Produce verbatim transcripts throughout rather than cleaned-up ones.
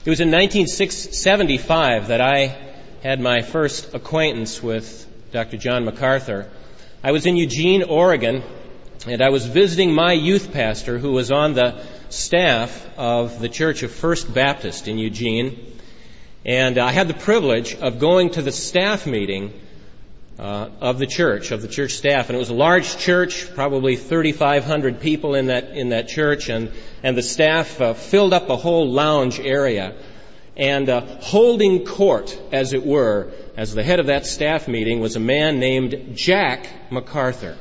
It was in nineteen seventy-five that I had my first acquaintance with Doctor John MacArthur. I was in Eugene, Oregon, and I was visiting my youth pastor who was on the staff of the Church of First Baptist in Eugene. And I had the privilege of going to the staff meeting uh, of the church, of the church staff. And it was a large church, probably thirty-five hundred people in that in that church, and, and the staff uh, filled up a whole lounge area. And uh, holding court, as it were, as the head of that staff meeting was a man named Jack MacArthur.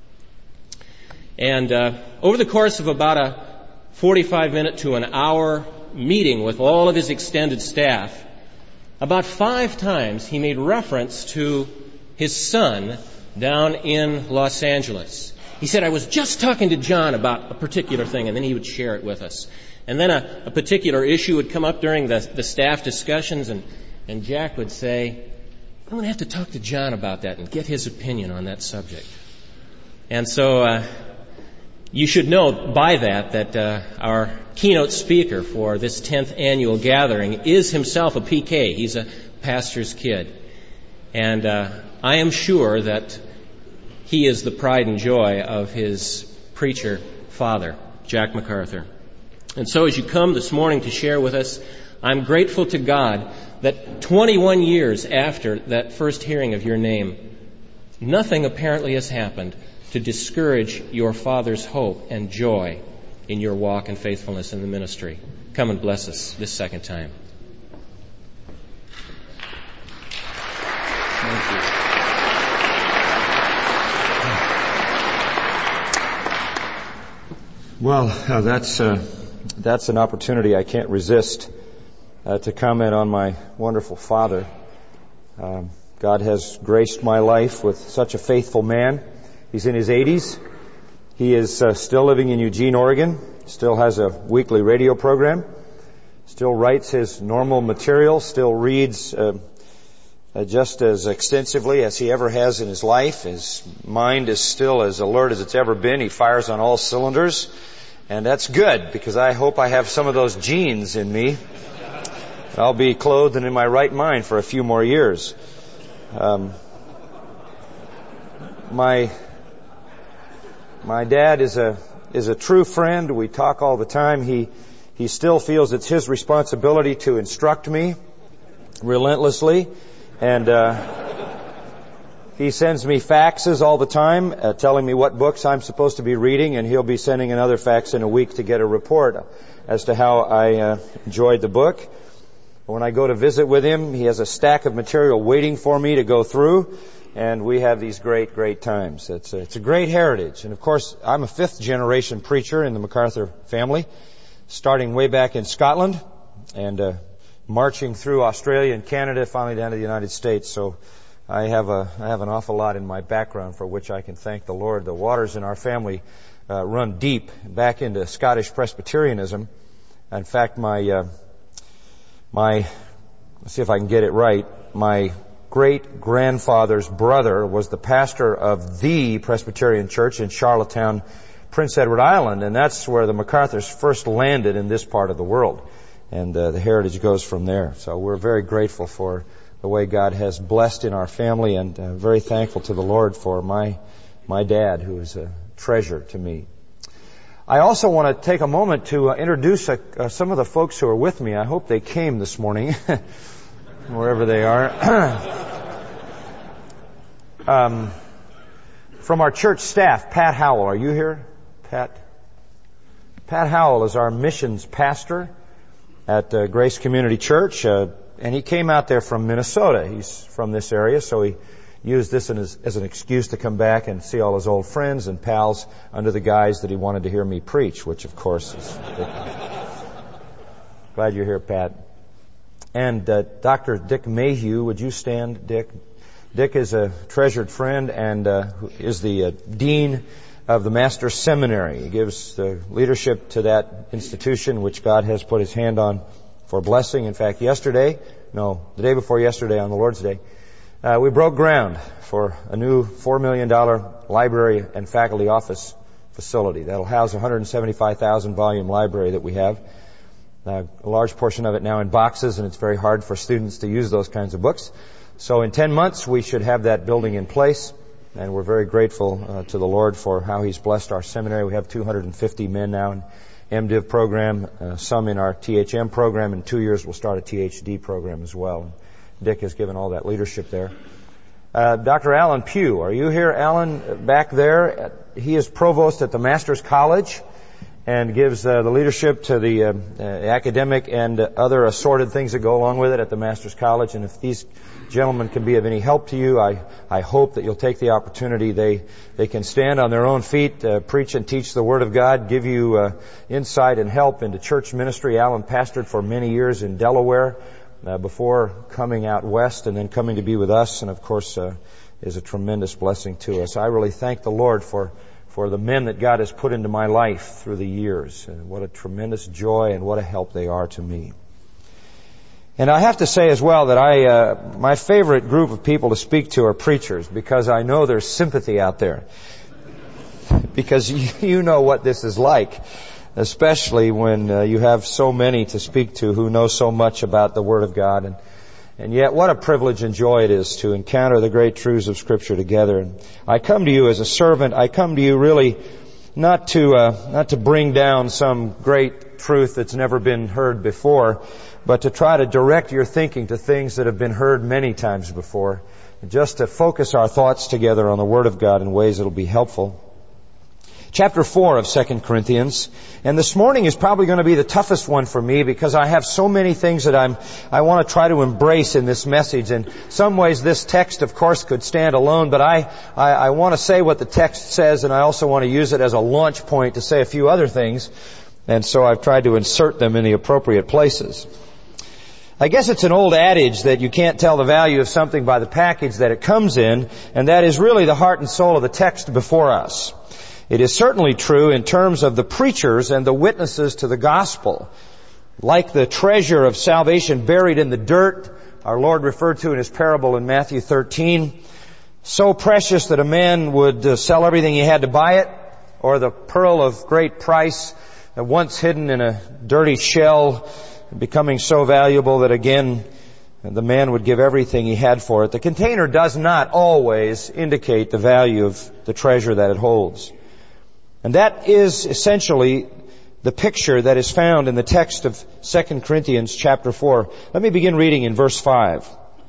And uh, over the course of about a forty-five minute to an hour meeting with all of his extended staff, about five times he made reference to his son down in Los Angeles. He said, I was just talking to John about a particular thing, and then he would share it with us. And then a, a particular issue would come up during the, the staff discussions, and, and Jack would say, I'm going to have to talk to John about that and get his opinion on that subject. And so uh, you should know by that that uh, our keynote speaker for this tenth annual gathering is himself a P K. He's a pastor's kid. And uh, I am sure that he is the pride and joy of his preacher father, Jack MacArthur. And so as you come this morning to share with us, I'm grateful to God that twenty-one years after that first hearing of your name, nothing apparently has happened to discourage your father's hope and joy in your walk and faithfulness in the ministry. Come and bless us this second time. Thank you. Well, uh, that's uh, that's an opportunity I can't resist uh, to comment on my wonderful father. Um, God has graced my life with such a faithful man. He's in his eighties. He is uh, still living in Eugene, Oregon. Still has a weekly radio program. Still writes his normal material. Still reads uh, uh, just as extensively as he ever has in his life. His mind is still as alert as it's ever been. He fires on all cylinders. And that's good, because I hope I have some of those genes in me. I'll be clothed and in my right mind for a few more years. Um, my my dad is a is a true friend. We talk all the time. He he still feels it's his responsibility to instruct me relentlessly, and uh, he sends me faxes all the time, uh, telling me what books I'm supposed to be reading, and he'll be sending another fax in a week to get a report as to how I uh, enjoyed the book. When I go to visit with him, he has a stack of material waiting for me to go through, and we have these great, great times. It's a, it's a great heritage. And of course, I'm a fifth generation preacher in the MacArthur family, starting way back in Scotland and uh, marching through Australia and Canada, finally down to the United States. So I have a I have an awful lot in my background for which I can thank the Lord. The waters in our family uh, run deep back into Scottish Presbyterianism. In fact, my uh, My, let's see if I can get it right, my great-grandfather's brother was the pastor of the Presbyterian Church in Charlottetown, Prince Edward Island, and that's where the MacArthurs first landed in this part of the world. And uh, the heritage goes from there. So we're very grateful for the way God has blessed in our family, and uh, very thankful to the Lord for my my dad, who is a treasure to me. I also want to take a moment to uh, introduce uh, uh, some of the folks who are with me. I hope they came this morning, wherever they are. um, from our church staff, Pat Howell. Are you here, Pat? Pat Howell is our missions pastor at uh, Grace Community Church, uh, and he came out there from Minnesota. He's from this area, so he used this as, as an excuse to come back and see all his old friends and pals under the guise that he wanted to hear me preach, which of course is... Glad you're here, Pat. And uh, Doctor Dick Mayhew, would you stand, Dick? Dick is a treasured friend and uh, is the uh, dean of the Master's Seminary. He gives the leadership to that institution, which God has put his hand on for blessing. In fact, yesterday, no, the day before yesterday on the Lord's Day, Uh, we broke ground for a new four million dollars library and faculty office facility that'll house a one hundred seventy-five thousand volume library that we have. uh, a large portion of it now in boxes, and it's very hard for students to use those kinds of books. So in ten months, we should have that building in place, and we're very grateful uh, to the Lord for how He's blessed our seminary. We have two hundred fifty men now in MDiv program, uh, some in our T H M program. In two years, we'll start a T H D program as well. Dick has given all that leadership there. Uh, Doctor Alan Pugh, are you here, Alan, back there? He is provost at the Master's College and gives uh, the leadership to the uh, uh, academic and uh, other assorted things that go along with it at the Master's College. And if these gentlemen can be of any help to you, I, I hope that you'll take the opportunity. They they can stand on their own feet, uh, preach and teach the Word of God, give you uh, insight and help into church ministry. Alan pastored for many years in Delaware uh, before coming out west and then coming to be with us, and of course uh, is a tremendous blessing to us. I really thank the Lord for for the men that God has put into my life through the years. And what a tremendous joy and what a help they are to me. And I have to say as well that I, uh, my favorite group of people to speak to are preachers, because I know there's sympathy out there. Because you, you know what this is like, especially when uh, you have so many to speak to who know so much about the Word of God. And And yet, what a privilege and joy it is to encounter the great truths of Scripture together. And I come to you as a servant. I come to you really not to uh, not to bring down some great truth that's never been heard before, but to try to direct your thinking to things that have been heard many times before, just to focus our thoughts together on the Word of God in ways that will be helpful. Chapter four of Second Corinthians. And this morning is probably going to be the toughest one for me, because I have so many things that I'm, I want to try to embrace in this message. In some ways this text, of course, could stand alone, but I, I, I want to say what the text says, and I also want to use it as a launch point to say a few other things. And so I've tried to insert them in the appropriate places. I guess it's an old adage that you can't tell the value of something by the package that it comes in, and that is really the heart and soul of the text before us. It is certainly true in terms of the preachers and the witnesses to the gospel. Like the treasure of salvation buried in the dirt, our Lord referred to in His parable in Matthew thirteen, so precious that a man would uh, sell everything he had to buy it, or the pearl of great price, uh, once hidden in a dirty shell, becoming so valuable that again the man would give everything he had for it. The container does not always indicate the value of the treasure that it holds. And that is essentially the picture that is found in the text of Second Corinthians chapter four. Let me begin reading in verse five.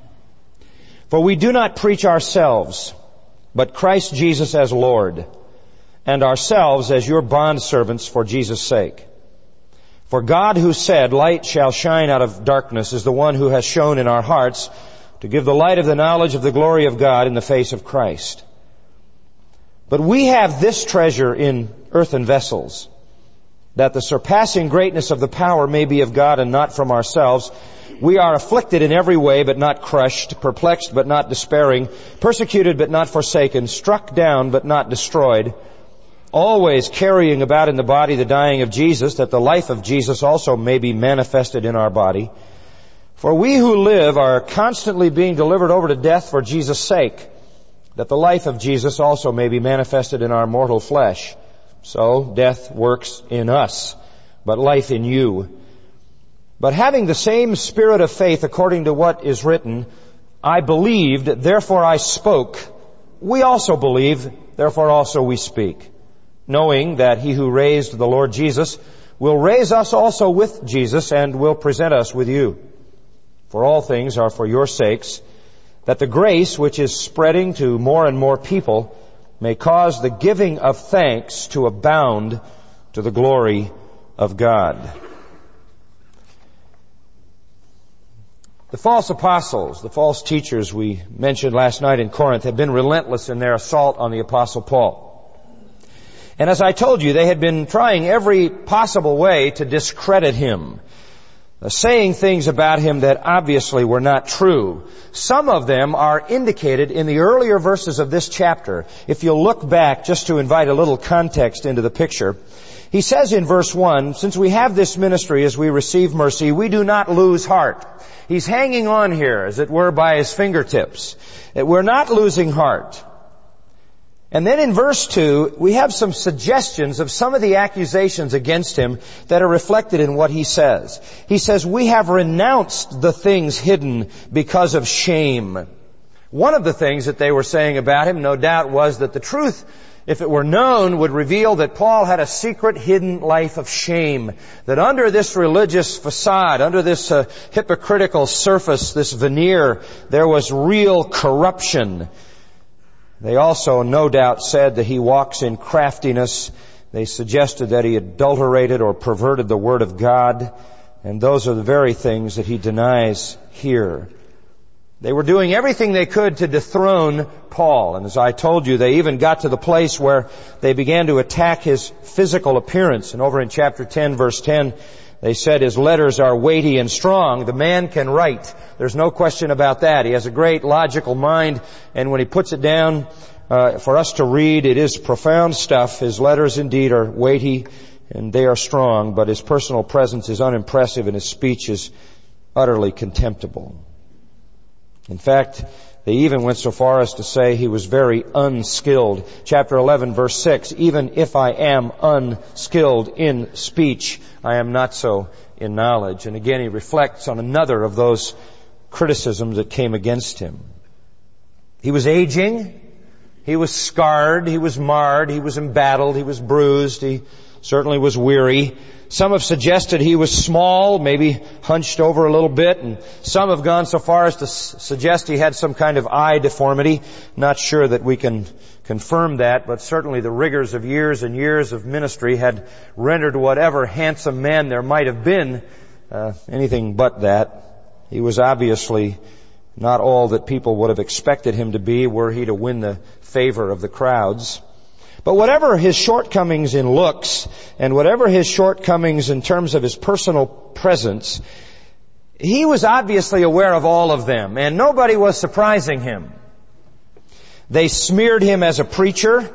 For we do not preach ourselves, but Christ Jesus as Lord, and ourselves as your bondservants for Jesus' sake. For God, who said, "Light shall shine out of darkness," is the one who has shone in our hearts to give the light of the knowledge of the glory of God in the face of Christ. But we have this treasure in earthen vessels, that the surpassing greatness of the power may be of God and not from ourselves. We are afflicted in every way, but not crushed, perplexed, but not despairing, persecuted, but not forsaken, struck down, but not destroyed, always carrying about in the body the dying of Jesus, that the life of Jesus also may be manifested in our body. For we who live are constantly being delivered over to death for Jesus' sake, that the life of Jesus also may be manifested in our mortal flesh. So death works in us, but life in you. But having the same spirit of faith according to what is written, I believed, therefore I spoke. We also believe, therefore also we speak, knowing that He who raised the Lord Jesus will raise us also with Jesus and will present us with you. For all things are for your sakes, that the grace which is spreading to more and more people may cause the giving of thanks to abound to the glory of God. The false apostles, the false teachers we mentioned last night in Corinth, have been relentless in their assault on the Apostle Paul. And as I told you, they had been trying every possible way to discredit him, saying things about him that obviously were not true. Some of them are indicated in the earlier verses of this chapter. If you'll look back just to invite a little context into the picture, he says in verse one, since we have this ministry as we receive mercy, we do not lose heart. He's hanging on here, as it were, by his fingertips. We're not losing heart. And then in verse two, we have some suggestions of some of the accusations against him that are reflected in what he says. He says, we have renounced the things hidden because of shame. One of the things that they were saying about him, no doubt, was that the truth, if it were known, would reveal that Paul had a secret hidden life of shame. That under this religious facade, under this uh, hypocritical surface, this veneer, there was real corruption. They also, no doubt, said that he walks in craftiness. They suggested that he adulterated or perverted the Word of God. And those are the very things that he denies here. They were doing everything they could to dethrone Paul. And as I told you, they even got to the place where they began to attack his physical appearance. And over in chapter ten, verse ten, they said his letters are weighty and strong. The man can write. There's no question about that. He has a great logical mind, and when he puts it down uh, for us to read, it is profound stuff. His letters indeed are weighty and they are strong, but his personal presence is unimpressive and his speech is utterly contemptible. In fact, they even went so far as to say he was very unskilled. Chapter eleven, verse six, even if I am unskilled in speech, I am not so in knowledge. And again, he reflects on another of those criticisms that came against him. He was aging. He was scarred. He was marred. He was embattled. He was bruised. He certainly was weary. Some have suggested he was small, maybe hunched over a little bit, and some have gone so far as to s- suggest he had some kind of eye deformity. Not sure that we can confirm that, but certainly the rigors of years and years of ministry had rendered whatever handsome man there might have been uh, anything but that. He was obviously not all that people would have expected him to be were he to win the favor of the crowds. But whatever his shortcomings in looks and whatever his shortcomings in terms of his personal presence, he was obviously aware of all of them, and nobody was surprising him. They smeared him as a preacher,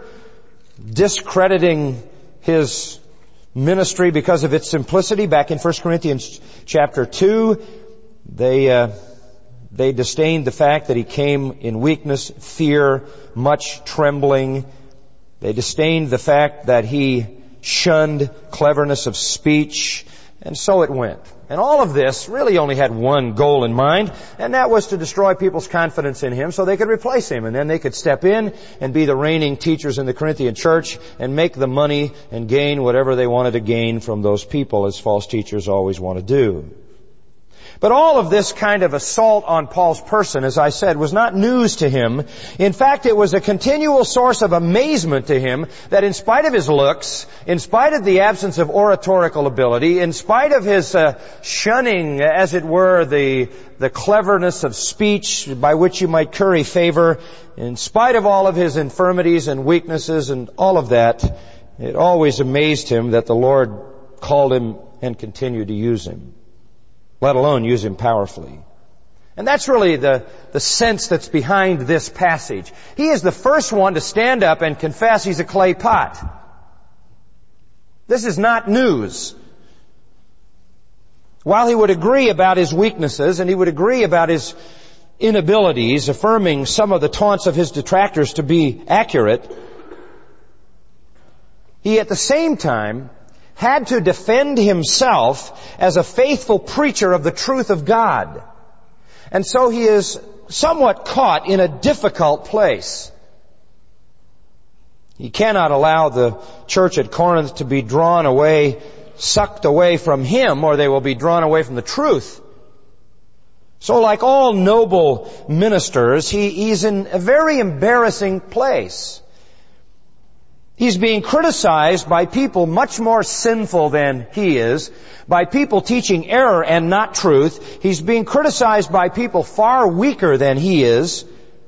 discrediting his ministry because of its simplicity. Back in First Corinthians chapter two, they uh, they disdained the fact that he came in weakness, fear, much trembling. They disdained the fact that he shunned cleverness of speech, and so it went. And all of this really only had one goal in mind, and that was to destroy people's confidence in him so they could replace him, and then they could step in and be the reigning teachers in the Corinthian church and make the money and gain whatever they wanted to gain from those people, as false teachers always want to do. But all of this kind of assault on Paul's person, as I said, was not news to him. In fact, it was a continual source of amazement to him that in spite of his looks, in spite of the absence of oratorical ability, in spite of his uh, shunning, as it were, the, the cleverness of speech by which you might curry favor, in spite of all of his infirmities and weaknesses and all of that, it always amazed him that the Lord called him and continued to use him, let alone use him powerfully. And that's really the, the sense that's behind this passage. He is the first one to stand up and confess he's a clay pot. This is not news. While he would agree about his weaknesses and he would agree about his inabilities, affirming some of the taunts of his detractors to be accurate, he at the same time had to defend himself as a faithful preacher of the truth of God. And so he is somewhat caught in a difficult place. He cannot allow the church at Corinth to be drawn away, sucked away from him, or they will be drawn away from the truth. So like all noble ministers, he, he's in a very embarrassing place. He's being criticized by people much more sinful than he is, by people teaching error and not truth. He's being criticized by people far weaker than he is.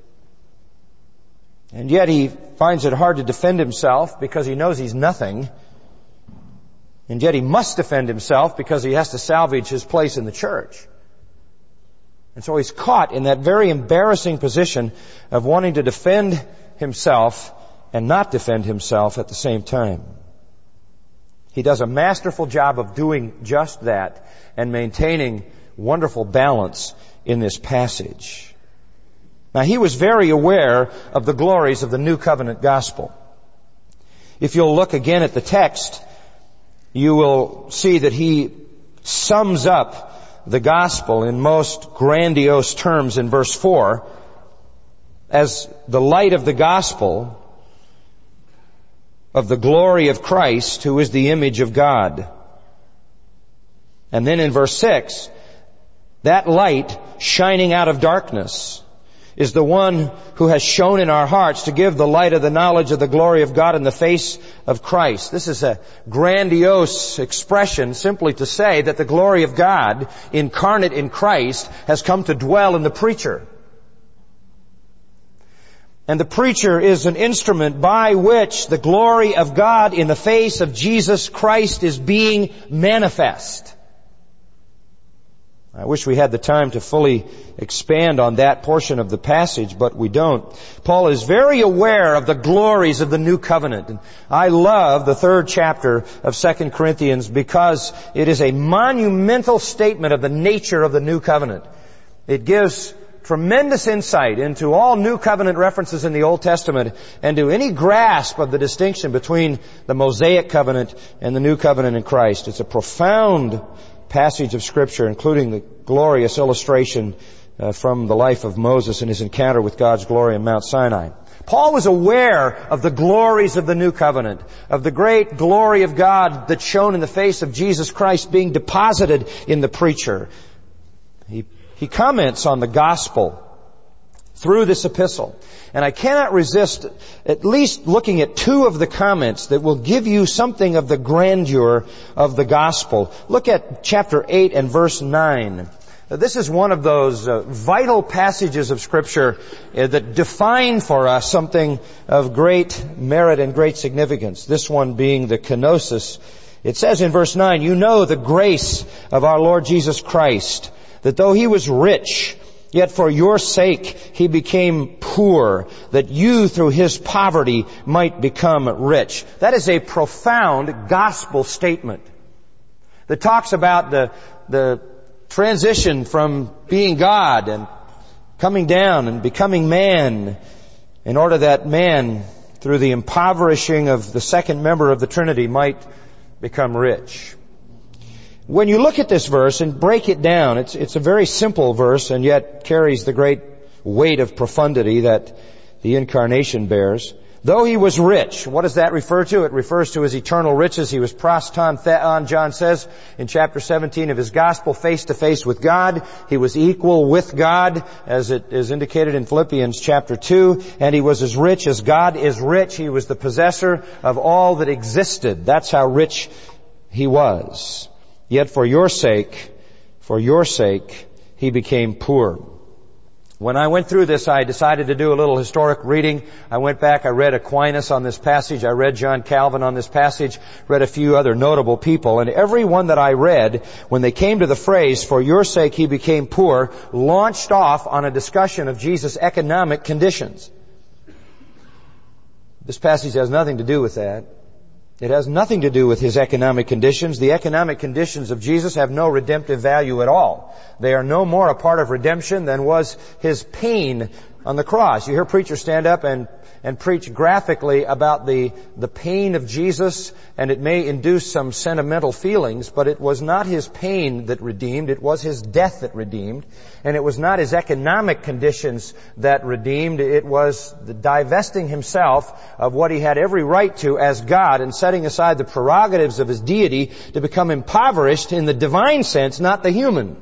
And yet he finds it hard to defend himself because he knows he's nothing. And yet he must defend himself because he has to salvage his place in the church. And so he's caught in that very embarrassing position of wanting to defend himself and not defend himself at the same time. He does a masterful job of doing just that and maintaining wonderful balance in this passage. Now, he was very aware of the glories of the New Covenant gospel. If you'll look again at the text, you will see that he sums up the gospel in most grandiose terms in verse four as the light of the gospel of the glory of Christ, who is the image of God. And then in verse six, that light shining out of darkness is the one who has shone in our hearts to give the light of the knowledge of the glory of God in the face of Christ. This is a grandiose expression simply to say that the glory of God incarnate in Christ has come to dwell in the preacher. And the preacher is an instrument by which the glory of God in the face of Jesus Christ is being manifest. I wish we had the time to fully expand on that portion of the passage, but we don't. Paul is very aware of the glories of the new covenant. And I love the third chapter of Second Corinthians because it is a monumental statement of the nature of the new covenant. It gives tremendous insight into all new covenant references in the Old Testament and to any grasp of the distinction between the Mosaic covenant and the new covenant in Christ. It's a profound passage of Scripture, including the glorious illustration uh, from the life of Moses and his encounter with God's glory on Mount Sinai. Paul was aware of the glories of the new covenant, of the great glory of God that shone in the face of Jesus Christ being deposited in the preacher. He, he comments on the gospel through this epistle. And I cannot resist at least looking at two of the comments that will give you something of the grandeur of the gospel. Look at chapter eight and verse nine. This is one of those uh, vital passages of Scripture uh, that define for us something of great merit and great significance. This one being the kenosis. It says in verse nine, "You know the grace of our Lord Jesus Christ, that though He was rich, yet for your sake He became poor, that you through His poverty might become rich." That is a profound gospel statement that talks about the, the transition from being God and coming down and becoming man in order that man, through the impoverishing of the second member of the Trinity, might become rich. When you look at this verse and break it down, it's, it's a very simple verse and yet carries the great weight of profundity that the incarnation bears. Though He was rich, what does that refer to? It refers to His eternal riches. He was proston theon, John says in chapter seventeen of his gospel, face to face with God. He was equal with God, as it is indicated in Philippians chapter two. And He was as rich as God is rich. He was the possessor of all that existed. That's how rich He was. Yet for your sake, for your sake, He became poor. When I went through this, I decided to do a little historic reading. I went back, I read Aquinas on this passage, I read John Calvin on this passage, read a few other notable people, and every one that I read, when they came to the phrase, "For your sake He became poor," launched off on a discussion of Jesus' economic conditions. This passage has nothing to do with that. It has nothing to do with His economic conditions. The economic conditions of Jesus have no redemptive value at all. They are no more a part of redemption than was His pain on the cross. You hear preachers stand up and, and preach graphically about the, the pain of Jesus, and it may induce some sentimental feelings, but it was not His pain that redeemed, it was His death that redeemed, and it was not His economic conditions that redeemed, it was the divesting Himself of what He had every right to as God and setting aside the prerogatives of His deity to become impoverished in the divine sense, not the human.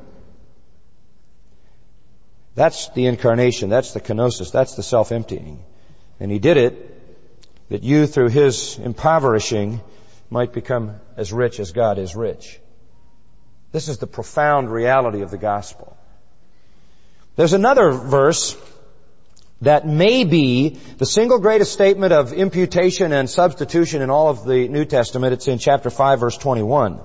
That's the incarnation. That's the kenosis. That's the self-emptying. And He did it that you, through His impoverishing, might become as rich as God is rich. This is the profound reality of the gospel. There's another verse that may be the single greatest statement of imputation and substitution in all of the New Testament. It's in chapter five, verse twenty-one.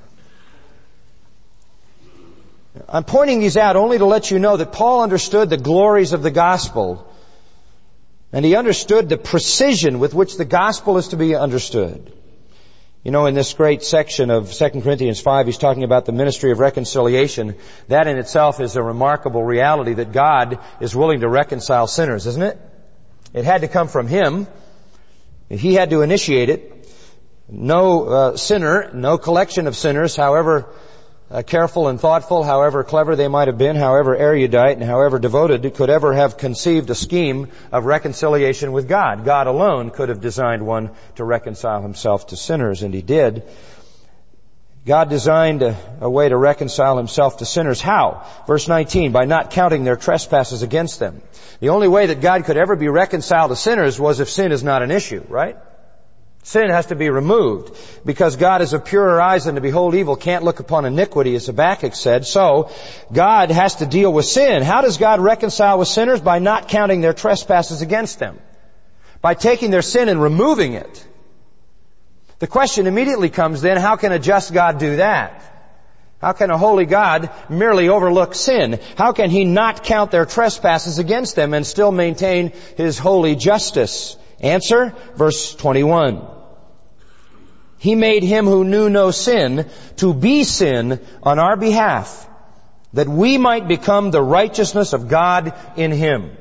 I'm pointing these out only to let you know that Paul understood the glories of the gospel, and he understood the precision with which the gospel is to be understood. You know, in this great section of Second Corinthians five, he's talking about the ministry of reconciliation. That in itself is a remarkable reality, that God is willing to reconcile sinners, isn't it? It had to come from Him. He had to initiate it. No uh, sinner, no collection of sinners, however uh, careful and thoughtful, however clever they might have been, however erudite and however devoted, could ever have conceived a scheme of reconciliation with God. God alone could have designed one to reconcile Himself to sinners, and He did. God designed a, a way to reconcile Himself to sinners. How? Verse nineteen, by not counting their trespasses against them. The only way that God could ever be reconciled to sinners was if sin is not an issue, right? Sin has to be removed, because God is of purer eyes than to behold evil, can't look upon iniquity, as Habakkuk said. So, God has to deal with sin. How does God reconcile with sinners? By not counting their trespasses against them. By taking their sin and removing it. The question immediately comes then, how can a just God do that? How can a holy God merely overlook sin? How can He not count their trespasses against them and still maintain His holy justice? Answer, verse twenty-one. He made Him who knew no sin to be sin on our behalf, that we might become the righteousness of God in Him.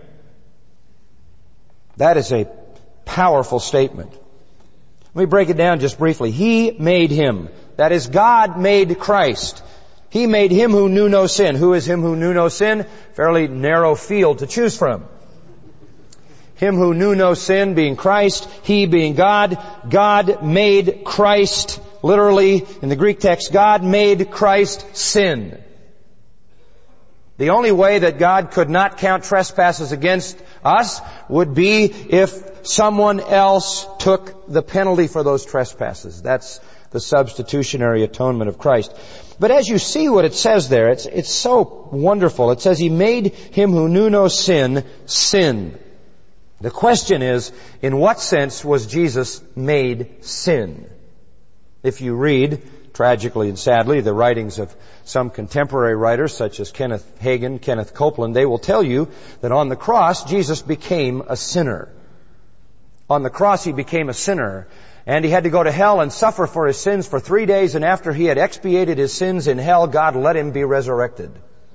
That is a powerful statement. Let me break it down just briefly. He made Him. That is, God made Christ. He made Him who knew no sin. Who is Him who knew no sin? Fairly narrow field to choose from. Him who knew no sin being Christ, He being God. God made Christ, literally in the Greek text, God made Christ sin. The only way that God could not count trespasses against us would be if someone else took the penalty for those trespasses. That's the substitutionary atonement of Christ. But as you see what it says there, it's, it's so wonderful. It says He made Him who knew no sin, sin. The question is, in what sense was Jesus made sin? If you read, tragically and sadly, the writings of some contemporary writers such as Kenneth Hagin, Kenneth Copeland, they will tell you that on the cross, Jesus became a sinner. On the cross, He became a sinner, and He had to go to hell and suffer for His sins for three days, and after He had expiated His sins in hell, God let Him be resurrected.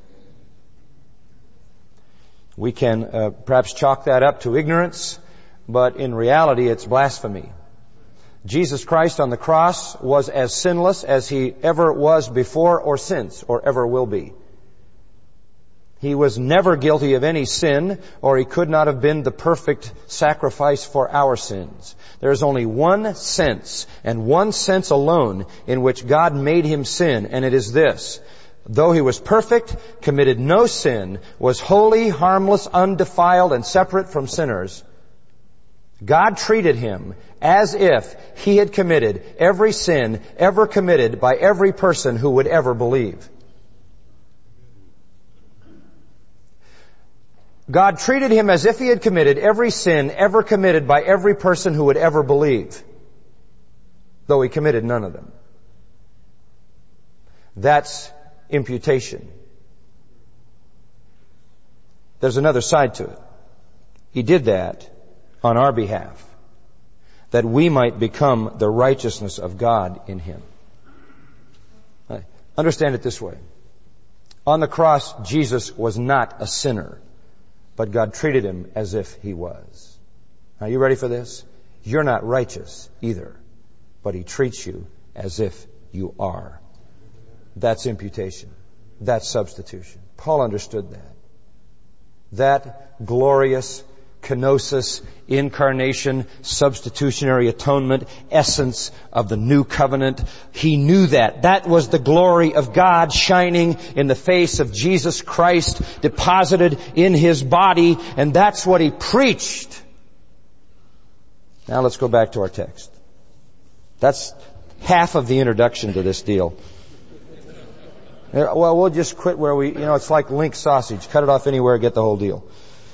We can uh, perhaps chalk that up to ignorance, but in reality it's blasphemy. Jesus Christ on the cross was as sinless as He ever was before or since or ever will be. He was never guilty of any sin, or He could not have been the perfect sacrifice for our sins. There is only one sense, and one sense alone, in which God made Him sin, and it is this: though He was perfect, committed no sin, was holy, harmless, undefiled, and separate from sinners, God treated Him as if He had committed every sin ever committed by every person who would ever believe. God treated Him as if He had committed every sin ever committed by every person who would ever believe, though He committed none of them. That's imputation. There's another side to it. He did that on our behalf, that we might become the righteousness of God in Him. Understand it this way. On the cross, Jesus was not a sinner, but God treated Him as if He was. Are you ready for this? You're not righteous either, but He treats you as if you are. That's imputation. That's substitution. Paul understood that. That glorious kenosis, incarnation, substitutionary atonement, essence of the new covenant. He knew that. That was the glory of God shining in the face of Jesus Christ, deposited in His body, and that's what He preached. Now let's go back to our text. That's half of the introduction to this deal. Well, we'll just quit where we, you know, it's like link sausage. Cut it off anywhere, get the whole deal.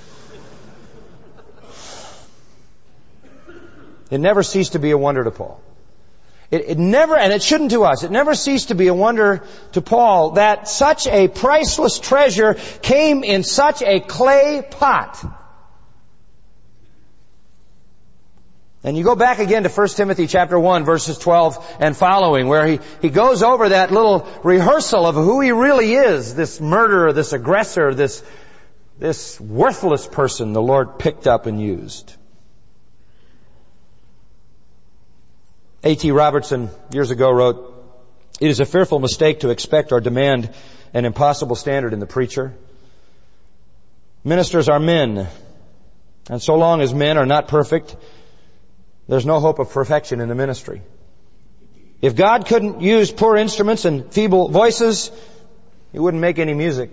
It never ceased to be a wonder to Paul. It, it never, and it shouldn't to us, it never ceased to be a wonder to Paul that such a priceless treasure came in such a clay pot. And you go back again to First Timothy chapter one, verses twelve and following, where he, he goes over that little rehearsal of who he really is, this murderer, this aggressor, this, this worthless person the Lord picked up and used. A T Robertson years ago wrote, "It is a fearful mistake to expect or demand an impossible standard in the preacher. Ministers are men, and so long as men are not perfect, there's no hope of perfection in the ministry. If God couldn't use poor instruments and feeble voices, He wouldn't make any music.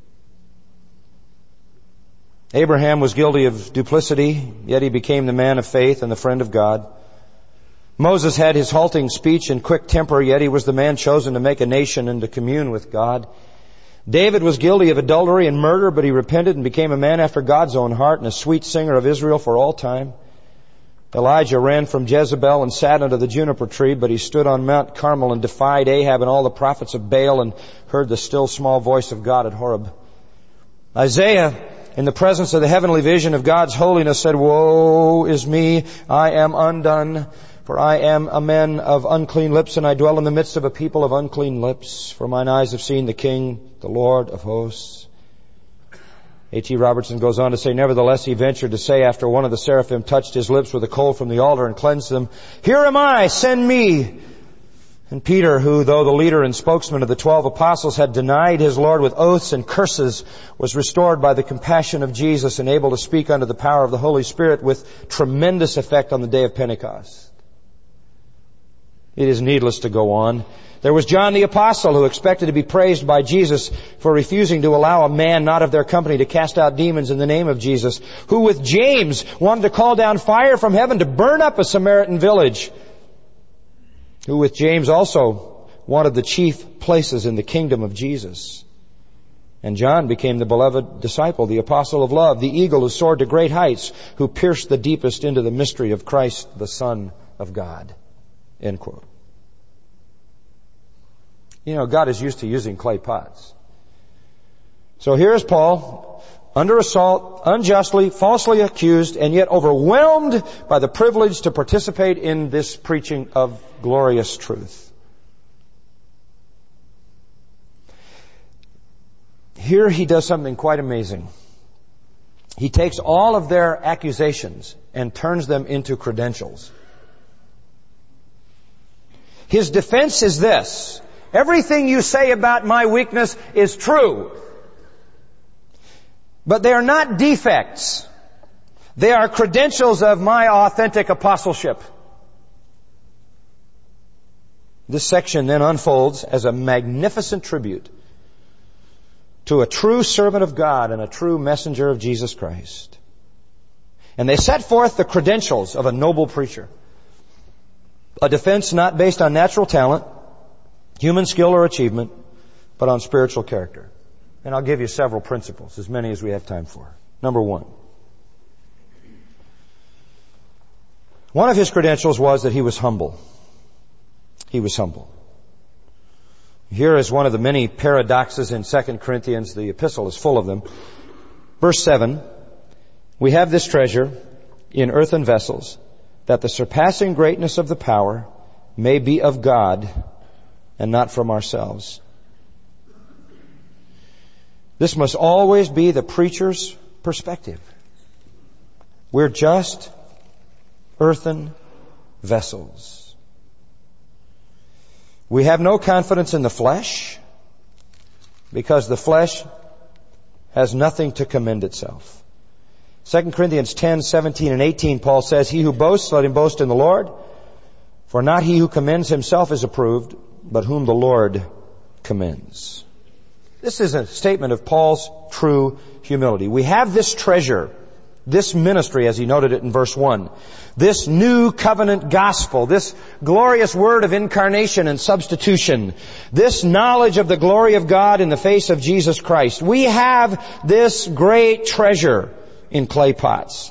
Abraham was guilty of duplicity, yet he became the man of faith and the friend of God. Moses had his halting speech and quick temper, yet he was the man chosen to make a nation and to commune with God. David was guilty of adultery and murder, but he repented and became a man after God's own heart and a sweet singer of Israel for all time. Elijah ran from Jezebel and sat under the juniper tree, but he stood on Mount Carmel and defied Ahab and all the prophets of Baal and heard the still small voice of God at Horeb. Isaiah, in the presence of the heavenly vision of God's holiness, said, "Woe is me, I am undone, for I am a man of unclean lips, and I dwell in the midst of a people of unclean lips. For mine eyes have seen the King, the Lord of hosts." A T Robertson goes on to say, "Nevertheless, he ventured to say after one of the seraphim touched his lips with a coal from the altar and cleansed them, 'Here am I, send me.' And Peter, who, though the leader and spokesman of the twelve apostles, had denied his Lord with oaths and curses, was restored by the compassion of Jesus and able to speak under the power of the Holy Spirit with tremendous effect on the day of Pentecost." It is needless to go on. There was John the Apostle, who expected to be praised by Jesus for refusing to allow a man not of their company to cast out demons in the name of Jesus, who with James wanted to call down fire from heaven to burn up a Samaritan village, who with James also wanted the chief places in the kingdom of Jesus. And John became the beloved disciple, the apostle of love, the eagle who soared to great heights, who pierced the deepest into the mystery of Christ, the Son of God. End quote. You know, God is used to using clay pots. So here's Paul, under assault, unjustly, falsely accused, and yet overwhelmed by the privilege to participate in this preaching of glorious truth. Here he does something quite amazing. He takes all of their accusations and turns them into credentials. His defense is this: everything you say about my weakness is true. But they are not defects. They are credentials of my authentic apostleship. This section then unfolds as a magnificent tribute to a true servant of God and a true messenger of Jesus Christ. And they set forth the credentials of a noble preacher. A defense not based on natural talent, human skill or achievement, but on spiritual character. And I'll give you several principles, as many as we have time for. Number one. One of his credentials was that he was humble. He was humble. Here is one of the many paradoxes in Second Corinthians. The epistle is full of them. Verse seven, "We have this treasure in earthen vessels, that the surpassing greatness of the power may be of God and not from ourselves." This must always be the preacher's perspective. We're just earthen vessels. We have no confidence in the flesh because the flesh has nothing to commend itself. Second Corinthians ten, seventeen and eighteen, Paul says, "He who boasts, let him boast in the Lord. For not he who commends himself is approved, but whom the Lord commends." This is a statement of Paul's true humility. We have this treasure, this ministry, as he noted it in verse one, this new covenant gospel, this glorious word of incarnation and substitution, this knowledge of the glory of God in the face of Jesus Christ. We have this great treasure in clay pots.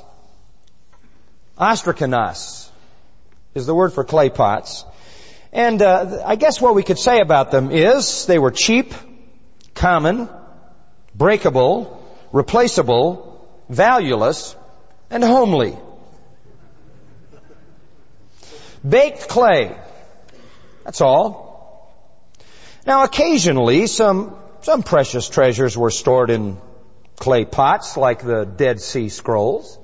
Ostrakinos is the word for clay pots. And uh, I guess what we could say about them is they were cheap, common, breakable, replaceable, valueless, and homely. Baked clay. That's all. Now occasionally some, some precious treasures were stored in clay pots like the Dead Sea Scrolls.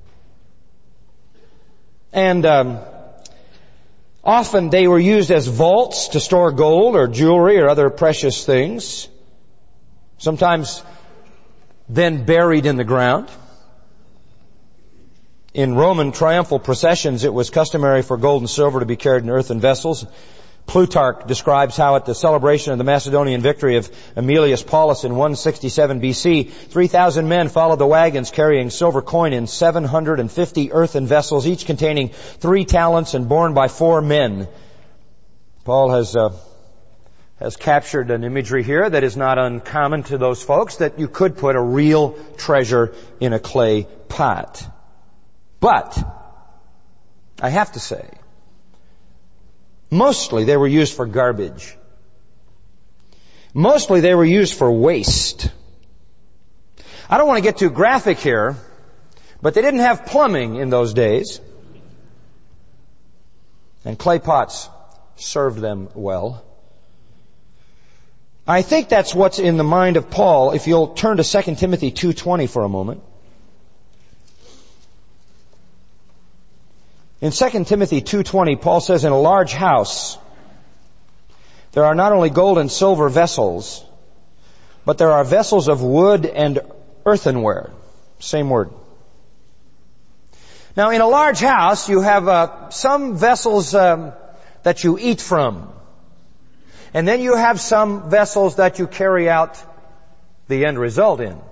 And um, often they were used as vaults to store gold or jewelry or other precious things. Sometimes then buried in the ground. In Roman triumphal processions, it was customary for gold and silver to be carried in earthen vessels. Plutarch describes how at the celebration of the Macedonian victory of Aemilius Paulus in one sixty-seven B C, three thousand men followed the wagons carrying silver coin in seven hundred fifty earthen vessels, each containing three talents and borne by four men. Paul has uh, has captured an imagery here that is not uncommon to those folks, that you could put a real treasure in a clay pot. But I have to say, mostly they were used for garbage. Mostly they were used for waste. I don't want to get too graphic here, but they didn't have plumbing in those days. And clay pots served them well. I think that's what's in the mind of Paul. If you'll turn to Second Timothy two twenty for a moment. In Second Timothy two twenty, Paul says, in a large house, there are not only gold and silver vessels, but there are vessels of wood and earthenware. Same word. Now, in a large house, you have uh, some vessels um, that you eat from. And then you have some vessels that you carry out the end result in.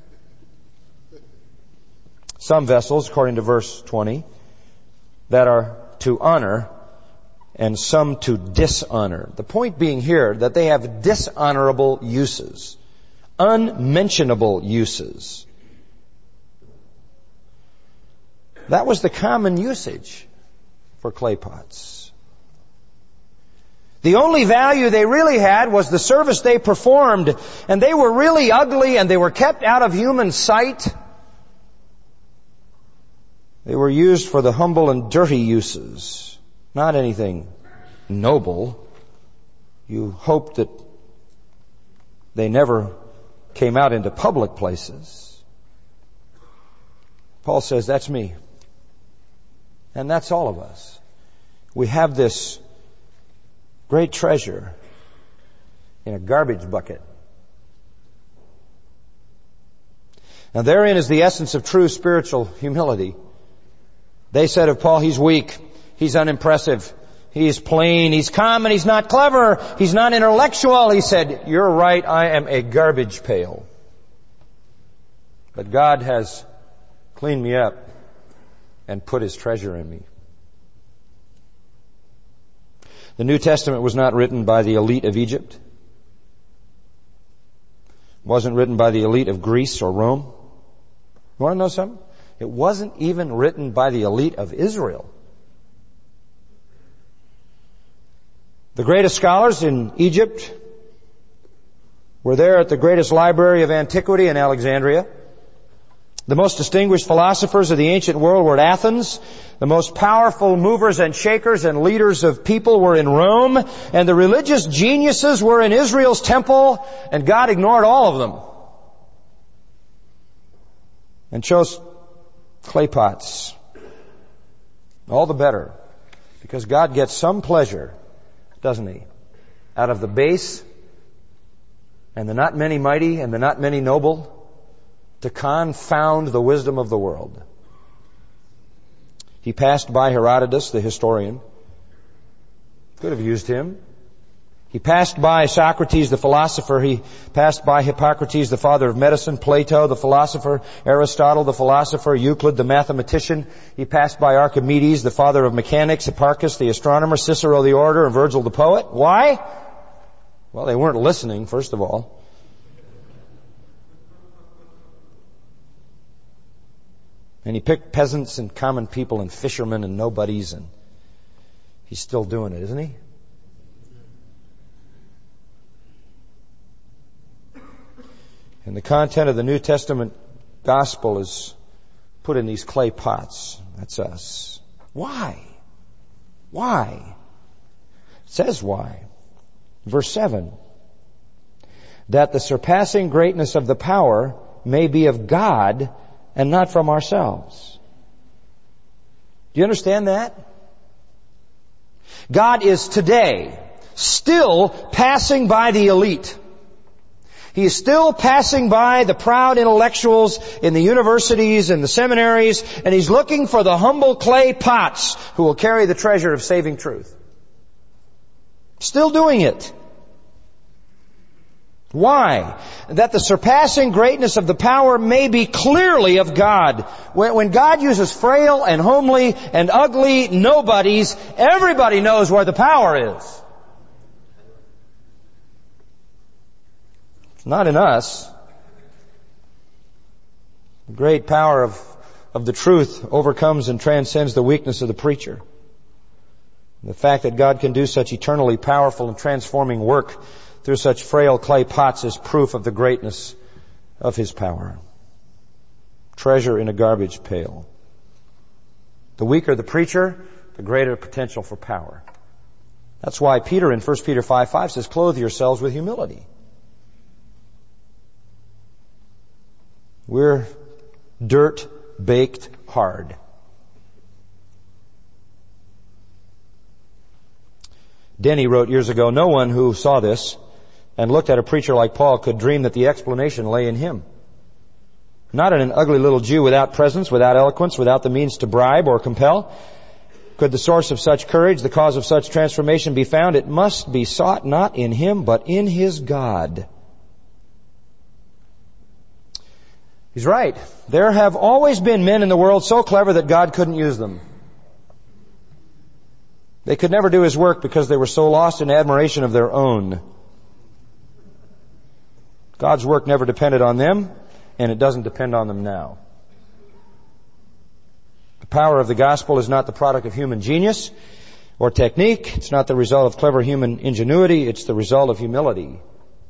Some vessels, according to verse twenty, that are to honor, and some to dishonor. The point being here that they have dishonorable uses, unmentionable uses. That was the common usage for clay pots. The only value they really had was the service they performed, and they were really ugly and they were kept out of human sight. They were used for the humble and dirty uses, not anything noble. You hope that they never came out into public places. Paul says, that's me. And that's all of us. We have this great treasure in a garbage bucket. Now therein is the essence of true spiritual humility. They said of Paul, he's weak, he's unimpressive, he's plain, he's common, he's not clever, he's not intellectual. He said, you're right, I am a garbage pail. But God has cleaned me up and put His treasure in me. The New Testament was not written by the elite of Egypt. It wasn't written by the elite of Greece or Rome. You want to know something? It wasn't even written by the elite of Israel. The greatest scholars in Egypt were there at the greatest library of antiquity in Alexandria. The most distinguished philosophers of the ancient world were at Athens. The most powerful movers and shakers and leaders of people were in Rome. And the religious geniuses were in Israel's temple. And God ignored all of them and chose clay pots. All the better, because God gets some pleasure, doesn't He, out of the base and the not many mighty and the not many noble, to confound the wisdom of the world. He passed by Herodotus, the historian. Could have used him. He passed by Socrates, the philosopher. He passed by Hippocrates, the father of medicine, Plato, the philosopher, Aristotle, the philosopher, Euclid, the mathematician. He passed by Archimedes, the father of mechanics, Hipparchus, the astronomer, Cicero, the orator, and Virgil, the poet. Why? Well, they weren't listening, first of all. And he picked peasants and common people and fishermen and nobodies, and he's still doing it, isn't he? And the content of the New Testament gospel is put in these clay pots. That's us. Why? Why? It says why. Verse seven. That the surpassing greatness of the power may be of God and not from ourselves. Do you understand that? God is today still passing by the elite. He is still passing by the proud intellectuals in the universities and the seminaries, and He's looking for the humble clay pots who will carry the treasure of saving truth. Still doing it. Why? That the surpassing greatness of the power may be clearly of God. When God uses frail and homely and ugly nobodies, everybody knows where the power is. It's not in us. The great power of, of the truth overcomes and transcends the weakness of the preacher. The fact that God can do such eternally powerful and transforming work through such frail clay pots is proof of the greatness of His power. Treasure in a garbage pail. The weaker the preacher, the greater potential for power. That's why Peter in First Peter five five says, clothe yourselves with humility. We're dirt baked hard. Denny wrote years ago, no one who saw this and looked at a preacher like Paul could dream that the explanation lay in him. Not in an ugly little Jew without presence, without eloquence, without the means to bribe or compel. Could the source of such courage, the cause of such transformation be found? It must be sought not in him, but in his God. He's right. There have always been men in the world so clever that God couldn't use them. They could never do His work because they were so lost in admiration of their own. God's work never depended on them, and it doesn't depend on them now. The power of the gospel is not the product of human genius or technique. It's not the result of clever human ingenuity. It's the result of humility.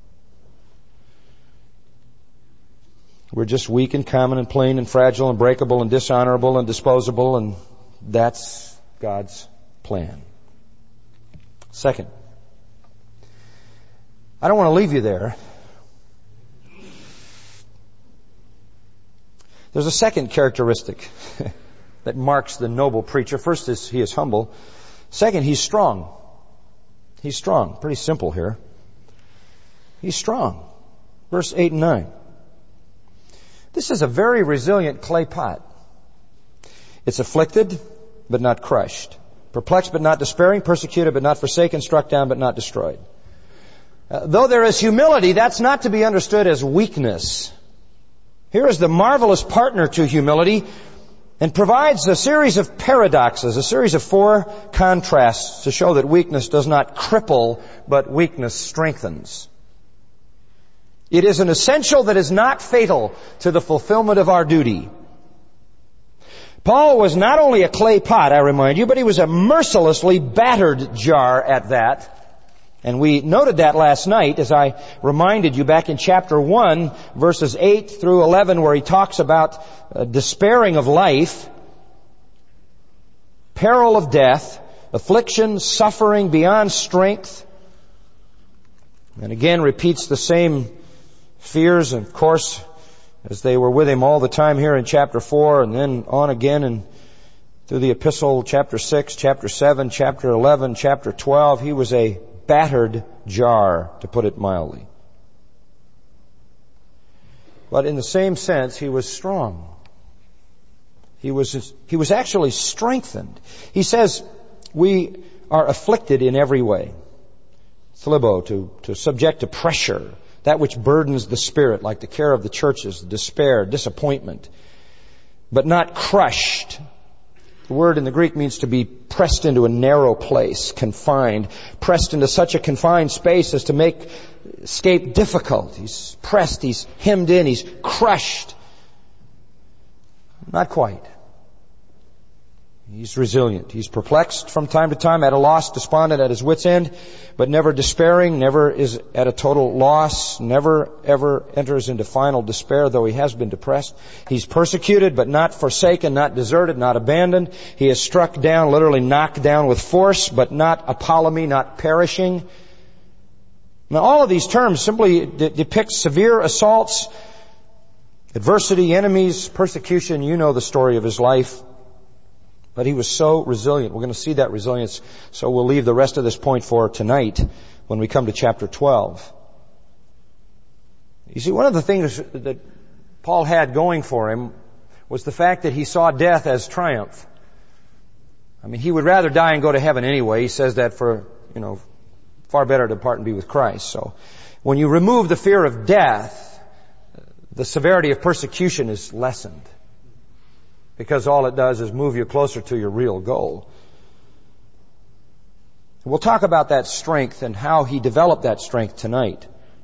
We're just weak and common and plain and fragile and breakable and dishonorable and disposable, and that's God's plan. Second, I don't want to leave you there. There's a second characteristic that marks the noble preacher. First is he is humble. Second, he's strong. He's strong. Pretty simple here. He's strong. Verse eight and nine. This is a very resilient clay pot. It's afflicted, but not crushed. Perplexed, but not despairing. Persecuted, but not forsaken. Struck down, but not destroyed. Uh, though there is humility, that's not to be understood as weakness. Here is the marvelous partner to humility and provides a series of paradoxes, a series of four contrasts to show that weakness does not cripple, but weakness strengthens. It is an essential that is not fatal to the fulfillment of our duty. Paul was not only a clay pot, I remind you, but he was a mercilessly battered jar at that. And we noted that last night as I reminded you back in chapter one, verses eight through eleven, where he talks about uh, despairing of life, peril of death, affliction, suffering beyond strength. And again repeats the same fears, of course, as they were with him all the time here in chapter four, and then on again and through the epistle, chapter six, chapter seven, chapter eleven, chapter twelve. He was a battered jar, to put it mildly. But in the same sense, he was strong. He was, he was actually strengthened. He says, we are afflicted in every way. Thlibo, to, to subject to pressure, that which burdens the spirit, like the care of the churches, despair, disappointment, but not crushed. The word in the Greek means to be pressed into a narrow place, confined, pressed into such a confined space as to make escape difficult. He's pressed, he's hemmed in, he's crushed. Not quite. He's resilient. He's perplexed from time to time, at a loss, despondent, at his wit's end, but never despairing, never is at a total loss, never ever enters into final despair, though he has been depressed. He's persecuted, but not forsaken, not deserted, not abandoned. He is struck down, literally knocked down with force, but not apollumi, not perishing. Now, all of these terms simply de- depict severe assaults, adversity, enemies, persecution. You know the story of his life. But he was so resilient. We're going to see that resilience, so we'll leave the rest of this point for tonight when we come to chapter twelve. You see, one of the things that Paul had going for him was the fact that he saw death as triumph. I mean, he would rather die and go to heaven anyway. He says that for, you know, far better to depart and be with Christ. So when you remove the fear of death, the severity of persecution is lessened, because all it does is move you closer to your real goal. We'll talk about that strength and how he developed that strength tonight.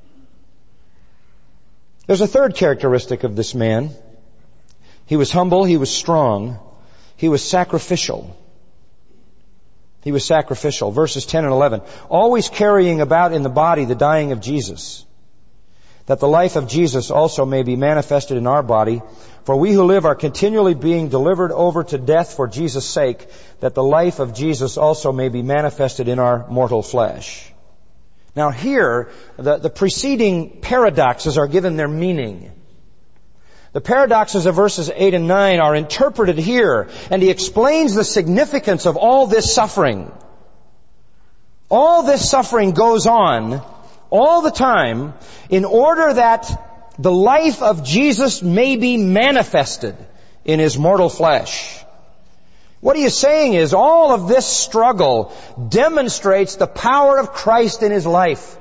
There's a third characteristic of this man. He was humble, he was strong, he was sacrificial. He was sacrificial. Verses ten and eleven. Always carrying about in the body the dying of Jesus, that the life of Jesus also may be manifested in our body. For we who live are continually being delivered over to death for Jesus' sake, that the life of Jesus also may be manifested in our mortal flesh. Now here, the, the preceding paradoxes are given their meaning. The paradoxes of verses eight and nine are interpreted here, and he explains the significance of all this suffering. All this suffering goes on all the time in order that the life of Jesus may be manifested in his mortal flesh. What he is saying is all of this struggle demonstrates the power of Christ in his life.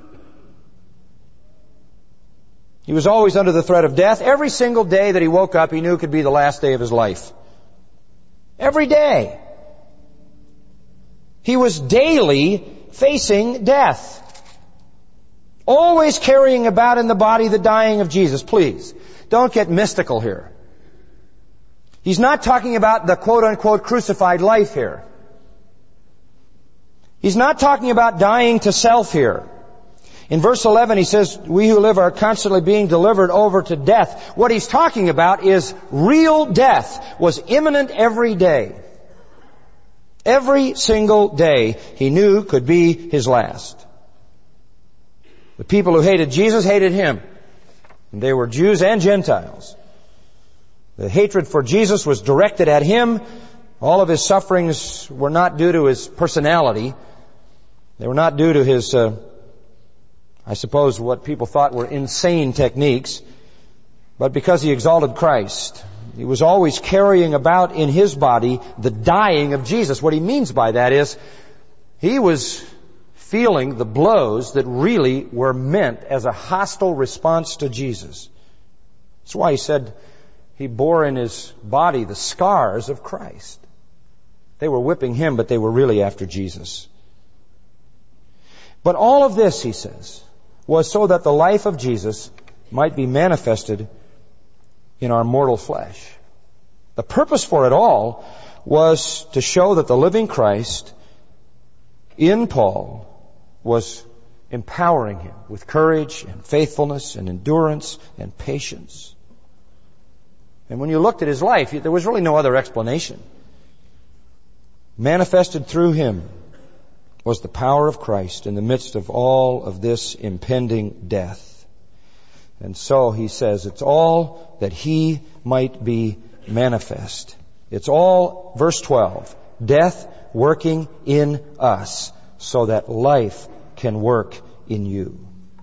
He was always under the threat of death. Every single day that he woke up, he knew it could be the last day of his life. Every day. He was daily facing death. Always carrying about in the body the dying of Jesus. Please, don't get mystical here. He's not talking about the quote-unquote crucified life here. He's not talking about dying to self here. In verse eleven he says, we who live are constantly being delivered over to death. What he's talking about is real death was imminent every day. Every single day he knew could be his last. The people who hated Jesus hated him. And they were Jews and Gentiles. The hatred for Jesus was directed at him. All of his sufferings were not due to his personality. They were not due to his, uh, I suppose, what people thought were insane techniques, but because he exalted Christ. He was always carrying about in his body the dying of Jesus. What he means by that is he was feeling the blows that really were meant as a hostile response to Jesus. That's why he said he bore in his body the scars of Christ. They were whipping him, but they were really after Jesus. But all of this, he says, was so that the life of Jesus might be manifested in our mortal flesh. The purpose for it all was to show that the living Christ in Paul was empowering him with courage and faithfulness and endurance and patience. And when you looked at his life, there was really no other explanation. Manifested through him was the power of Christ in the midst of all of this impending death. And so he says, it's all that he might be manifest. It's all, verse twelve, death working in us, so that life can work in you.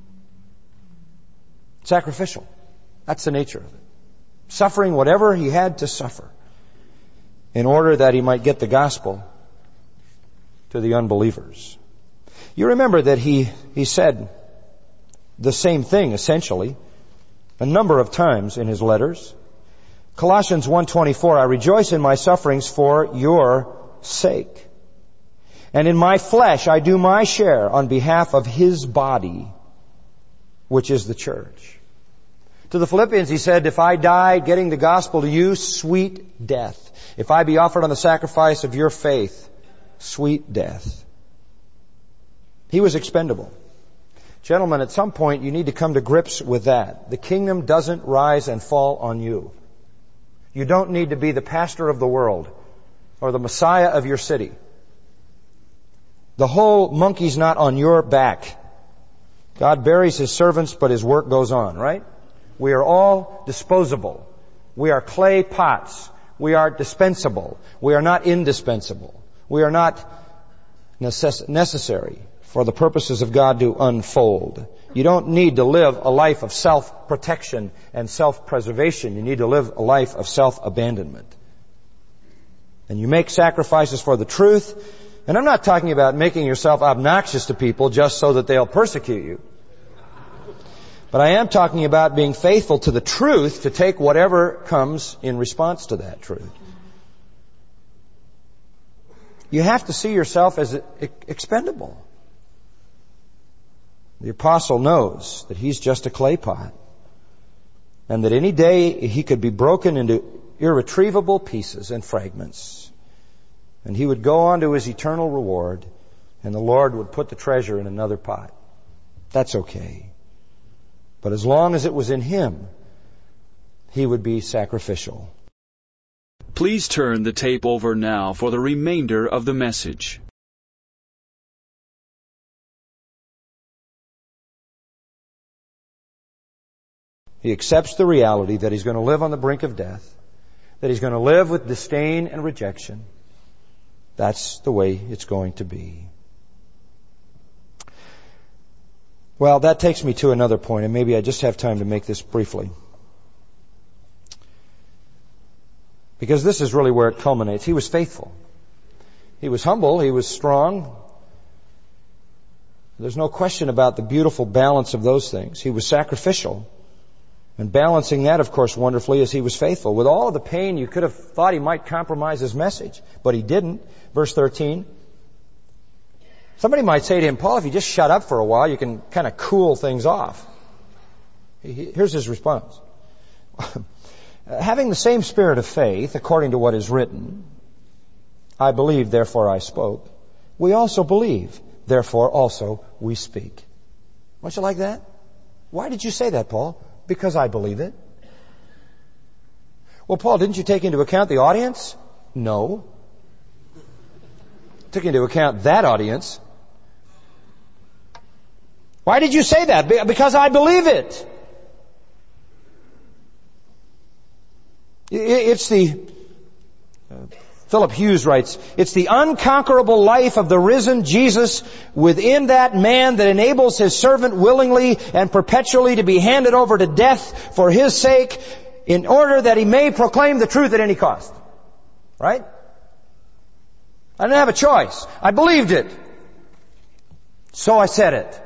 Sacrificial. That's the nature of it. Suffering whatever he had to suffer in order that he might get the gospel to the unbelievers. You remember that he, he said the same thing, essentially, a number of times in his letters. Colossians one twenty-four, I rejoice in my sufferings for your sake. And in my flesh I do my share on behalf of his body, which is the church. To the Philippians, he said, if I die getting the gospel to you, sweet death. If I be offered on the sacrifice of your faith, sweet death. He was expendable. Gentlemen, at some point you need to come to grips with that. The kingdom doesn't rise and fall on you. You don't need to be the pastor of the world or the Messiah of your city. The whole monkey's not on your back. God buries His servants, but His work goes on, right? We are all disposable. We are clay pots. We are dispensable. We are not indispensable. We are not necess- necessary for the purposes of God to unfold. You don't need to live a life of self-protection and self-preservation. You need to live a life of self-abandonment. And you make sacrifices for the truth. And I'm not talking about making yourself obnoxious to people just so that they'll persecute you. But I am talking about being faithful to the truth to take whatever comes in response to that truth. You have to see yourself as expendable. The apostle knows that he's just a clay pot, and that any day he could be broken into irretrievable pieces and fragments, and he would go on to his eternal reward, and the Lord would put the treasure in another pot. That's okay. But as long as it was in him, he would be sacrificial. Please turn the tape over now for the remainder of the message. He accepts the reality that he's going to live on the brink of death, that he's going to live with disdain and rejection. That's the way it's going to be. Well, that takes me to another point, and maybe I just have time to make this briefly. Because this is really where it culminates. He was faithful. He was humble. He was strong. There's no question about the beautiful balance of those things. He was sacrificial. And balancing that, of course, wonderfully, is he was faithful. With all of the pain, you could have thought he might compromise his message, but he didn't. Verse thirteen. Somebody might say to him, Paul, if you just shut up for a while, you can kind of cool things off. Here's his response. Having the same spirit of faith, according to what is written, I believe, therefore I spoke. We also believe, therefore also we speak. Don't you like that? Why did you say that, Paul? Because I believe it. Well, Paul, didn't you take into account the audience? No. Took into account that audience. Why did you say that? Because I believe it. It's the, uh, Philip Hughes writes, it's the unconquerable life of the risen Jesus within that man that enables his servant willingly and perpetually to be handed over to death for his sake in order that he may proclaim the truth at any cost. Right? I didn't have a choice. I believed it. So I said it.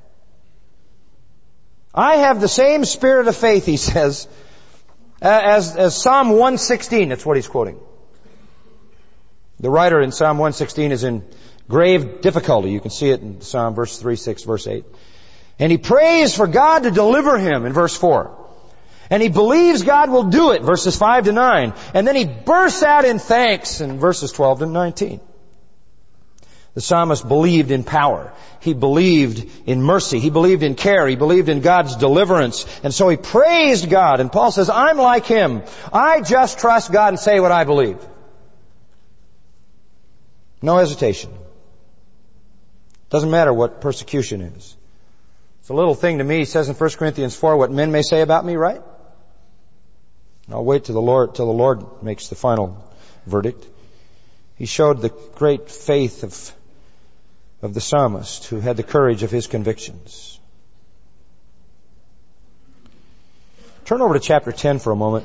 I have the same spirit of faith, he says, as, as Psalm one sixteen. That's what he's quoting. The writer in Psalm one sixteen is in grave difficulty. You can see it in Psalm verse three, six, verse eight. And he prays for God to deliver him in verse four. And he believes God will do it, verses five to nine. And then he bursts out in thanks in verses twelve to nineteen. The psalmist believed in power. He believed in mercy. He believed in care. He believed in God's deliverance. And so he praised God. And Paul says, I'm like him. I just trust God and say what I believe. No hesitation. Doesn't matter what persecution is. It's a little thing to me, he says in First Corinthians four, what men may say about me, right? I'll wait till the Lord, till the Lord makes the final verdict. He showed the great faith of, of the psalmist who had the courage of his convictions. Turn over to chapter ten for a moment.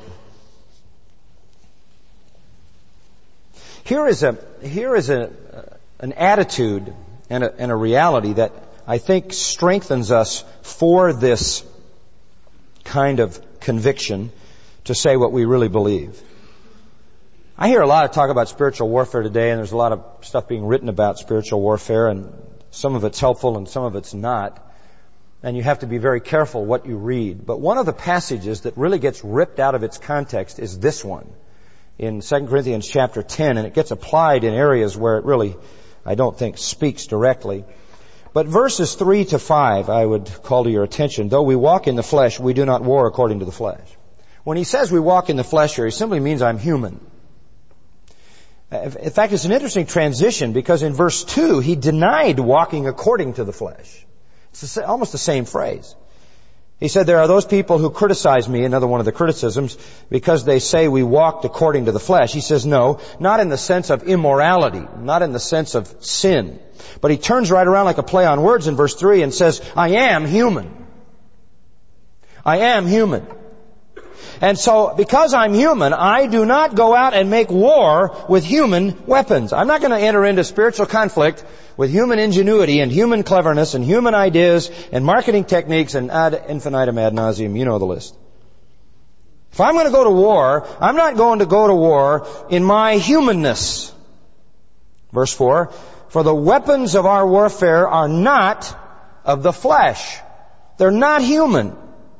Here is a, here is a, an attitude and a, and a reality that I think strengthens us for this kind of conviction to say what we really believe. I hear a lot of talk about spiritual warfare today, and there's a lot of stuff being written about spiritual warfare, and some of it's helpful and some of it's not. and you have to be very careful what you read. But one of the passages that really gets ripped out of its context is this one in Second Corinthians chapter ten, and it gets applied in areas where it really, I don't think, speaks directly. But verses three to five, I would call to your attention. Though we walk in the flesh, we do not war according to the flesh. When he says we walk in the flesh here, he simply means I'm human. In fact, it's an interesting transition because in verse two, he denied walking according to the flesh. It's almost the same phrase. He said, there are those people who criticize me, another one of the criticisms, because they say we walked according to the flesh. He says, no, not in the sense of immorality, not in the sense of sin. But he turns right around like a play on words in verse three and says, I am human. I am human. And so, because I'm human, I do not go out and make war with human weapons. I'm not going to enter into spiritual conflict with human ingenuity and human cleverness and human ideas and marketing techniques and ad infinitum ad nauseum. You know the list. If I'm going to go to war, I'm not going to go to war in my humanness. Verse four, for the weapons of our warfare are not of the flesh. They're not human.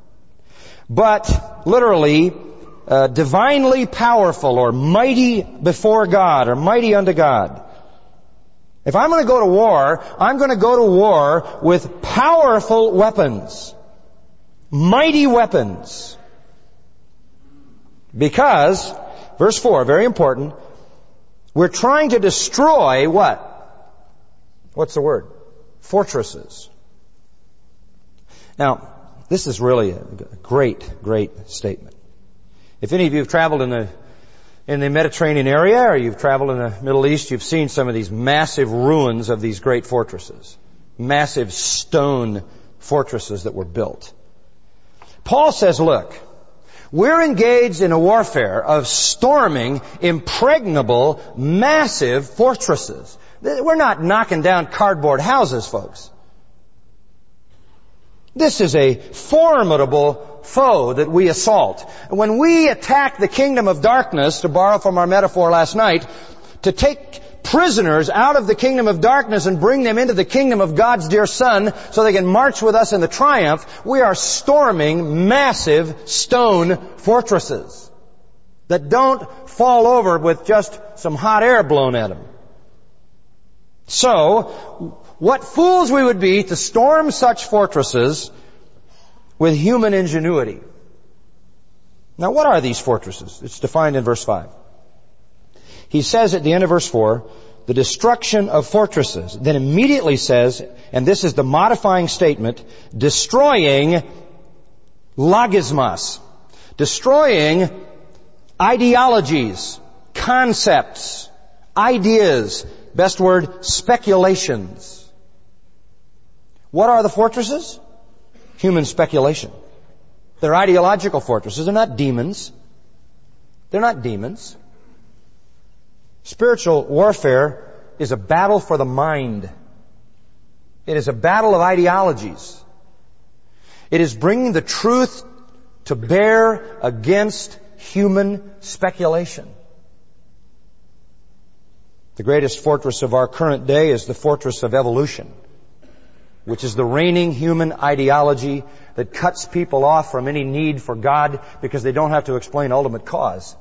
But literally, uh, divinely powerful or mighty before God or mighty unto God. If I'm going to go to war, I'm going to go to war with powerful weapons. Mighty weapons. Because, verse four, very important, we're trying to destroy what? What's the word? Fortresses. Now, this is really a great, great statement. If any of you have traveled in the in the Mediterranean area or you've traveled in the Middle East, you've seen some of these massive ruins of these great fortresses. Massive stone fortresses that were built. Paul says, look, we're engaged in a warfare of storming impregnable, massive fortresses. We're not knocking down cardboard houses, folks. This is a formidable foe that we assault. When we attack the kingdom of darkness, to borrow from our metaphor last night, to take prisoners out of the kingdom of darkness and bring them into the kingdom of God's dear Son so they can march with us in the triumph, we are storming massive stone fortresses that don't fall over with just some hot air blown at them. So, what fools we would be to storm such fortresses with human ingenuity. Now, what are these fortresses? It's defined in verse five. He says at the end of verse four, the destruction of fortresses. Then immediately says, and this is the modifying statement, destroying logismos. Destroying ideologies, concepts, ideas, best word, speculations. What are the fortresses? Human speculation. They're ideological fortresses. They're not demons. They're not demons. Spiritual warfare is a battle for the mind. It is a battle of ideologies. It is bringing the truth to bear against human speculation. The greatest fortress of our current day is the fortress of evolution, which is the reigning human ideology that cuts people off from any need for God because they don't have to explain ultimate cause.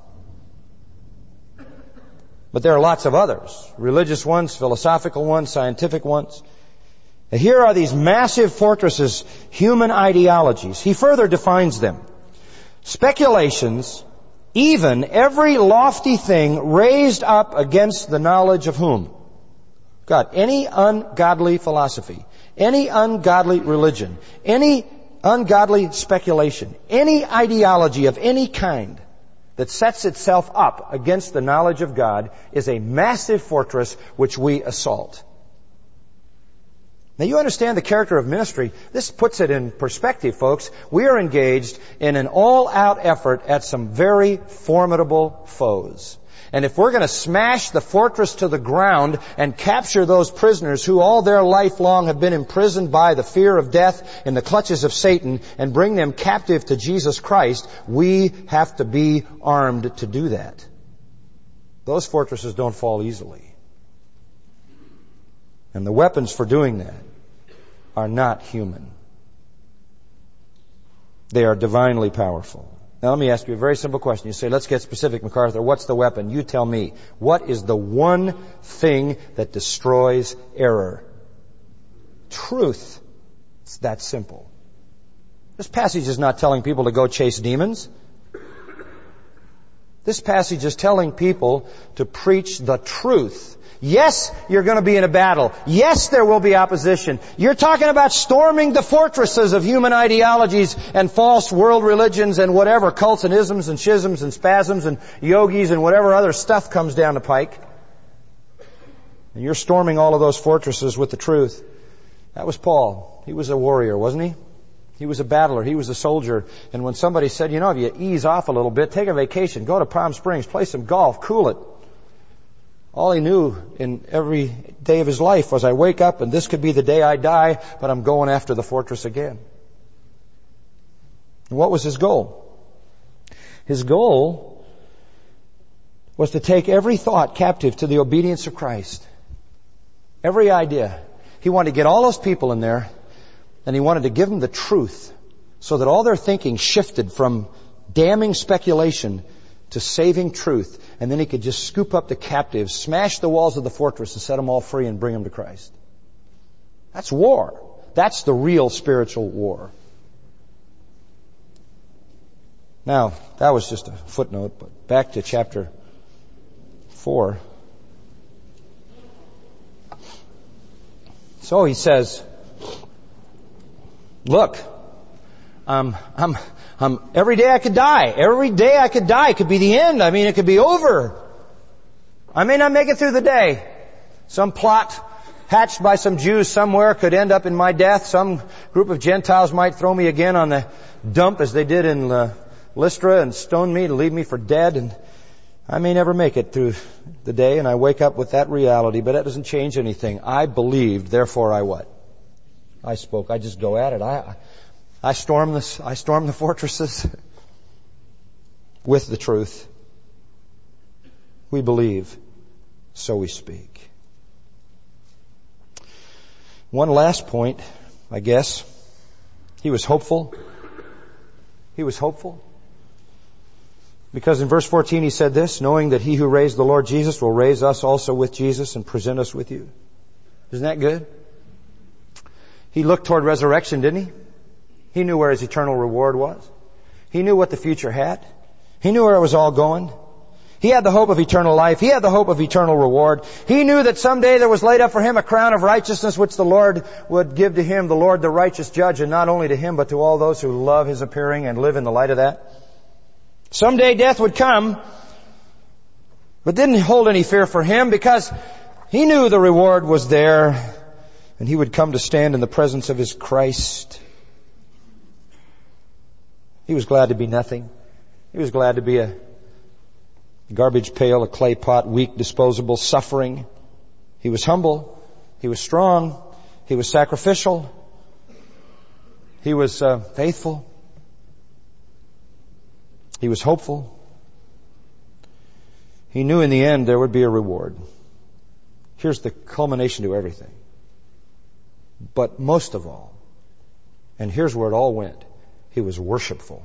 But there are lots of others. Religious ones, philosophical ones, scientific ones. And here are these massive fortresses, human ideologies. He further defines them. Speculations, even every lofty thing raised up against the knowledge of whom? God. Any ungodly philosophy, any ungodly religion, any ungodly speculation, any ideology of any kind that sets itself up against the knowledge of God is a massive fortress which we assault. Now you understand the character of ministry. This puts it in perspective, folks. We are engaged in an all-out effort at some very formidable foes. And if we're going to smash the fortress to the ground and capture those prisoners who all their life long have been imprisoned by the fear of death in the clutches of Satan and bring them captive to Jesus Christ, we have to be armed to do that. Those fortresses don't fall easily. And the weapons for doing that are not human. They are divinely powerful. Now let me ask you a very simple question. You say, let's get specific, MacArthur. What's the weapon? You tell me. What is the one thing that destroys error? Truth. It's that simple. This passage is not telling people to go chase demons. This passage is telling people to preach the truth. Yes, you're going to be in a battle. Yes, there will be opposition. You're talking about storming the fortresses of human ideologies and false world religions and whatever, cults and isms and schisms and spasms and yogis and whatever other stuff comes down the pike. And you're storming all of those fortresses with the truth. That was Paul. He was a warrior, wasn't he? He was a battler. He was a soldier. And when somebody said, you know, if you ease off a little bit, take a vacation, go to Palm Springs, play some golf, cool it. All he knew in every day of his life was, I wake up and this could be the day I die, but I'm going after the fortress again. And what was his goal? His goal was to take every thought captive to the obedience of Christ. Every idea. He wanted to get all those people in there, and he wanted to give them the truth so that all their thinking shifted from damning speculation to saving truth. And then he could just scoop up the captives, smash the walls of the fortress and set them all free and bring them to Christ. That's war. That's the real spiritual war. Now, that was just a footnote, but back to chapter four. So he says, look, um, I'm, I'm, every day I could die. Every day I could die. It could be the end. I mean, it could be over. I may not make it through the day. Some plot hatched by some Jews somewhere could end up in my death. Some group of Gentiles might throw me again on the dump as they did in uh, Lystra and stone me and leave me for dead. And I may never make it through the day, and I wake up with that reality, but that doesn't change anything. I believed, therefore I what? I spoke. I just go at it. I, I storm this, I storm the fortresses with the truth. We believe, so we speak. One last point, I guess. He was hopeful. He was hopeful. Because in verse fourteen he said this, knowing that he who raised the Lord Jesus will raise us also with Jesus and present us with you. Isn't that good? He looked toward resurrection, didn't he? He knew where his eternal reward was. He knew what the future had. He knew where it was all going. He had the hope of eternal life. He had the hope of eternal reward. He knew that someday there was laid up for him a crown of righteousness which the Lord would give to him, the Lord the righteous judge, and not only to him but to all those who love his appearing and live in the light of that. Someday death would come, but didn't hold any fear for him because he knew the reward was there and he would come to stand in the presence of his Christ. He was glad to be nothing. He was glad to be a garbage pail, a clay pot, weak, disposable, suffering. He was humble. He was strong. He was sacrificial. He was uh, faithful. He was hopeful. He knew in the end there would be a reward. Here's the culmination to everything. But most of all, and here's where it all went, he was worshipful.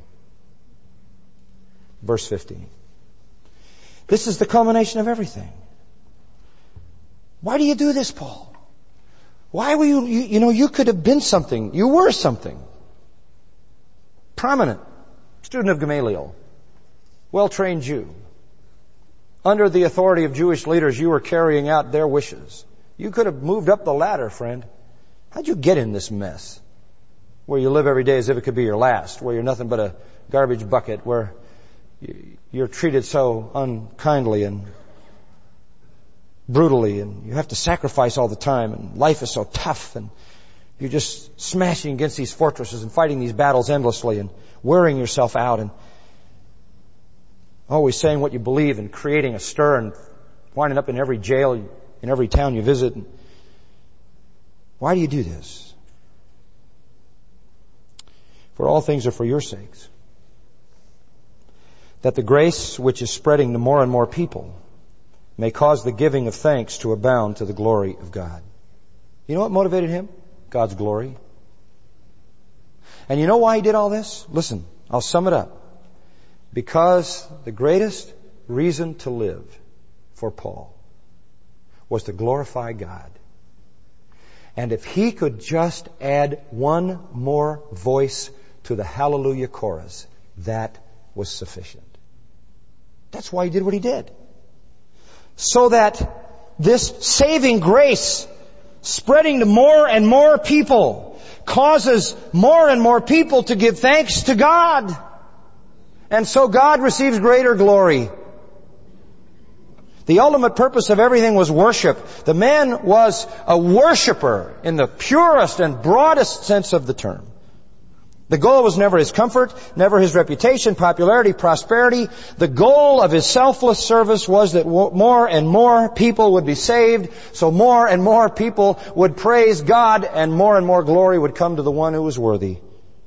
Verse fifteen. This is the culmination of everything. Why do you do this, Paul? Why were you, you, you know, you could have been something. You were something. Prominent. Student of Gamaliel. Well-trained Jew. Under the authority of Jewish leaders, you were carrying out their wishes. You could have moved up the ladder, friend. How'd you get in this mess? Where you live every day as if it could be your last. Where you're nothing but a garbage bucket. Where you're treated so unkindly and brutally, and you have to sacrifice all the time, and life is so tough, and you're just smashing against these fortresses and fighting these battles endlessly and wearing yourself out and always saying what you believe and creating a stir and winding up in every jail in every town you visit. Why do you do this? For all things are for your sakes, that the grace which is spreading to more and more people may cause the giving of thanks to abound to the glory of God. You know what motivated him? God's glory. And you know why he did all this? Listen, I'll sum it up. Because the greatest reason to live for Paul was to glorify God. And if he could just add one more voice to the hallelujah chorus, that was sufficient. That's why he did what he did. So that this saving grace spreading to more and more people causes more and more people to give thanks to God. And so God receives greater glory. The ultimate purpose of everything was worship. The man was a worshiper in the purest and broadest sense of the term. The goal was never his comfort, never his reputation, popularity, prosperity. The goal of his selfless service was that more and more people would be saved, so more and more people would praise God, and more and more glory would come to the one who was worthy.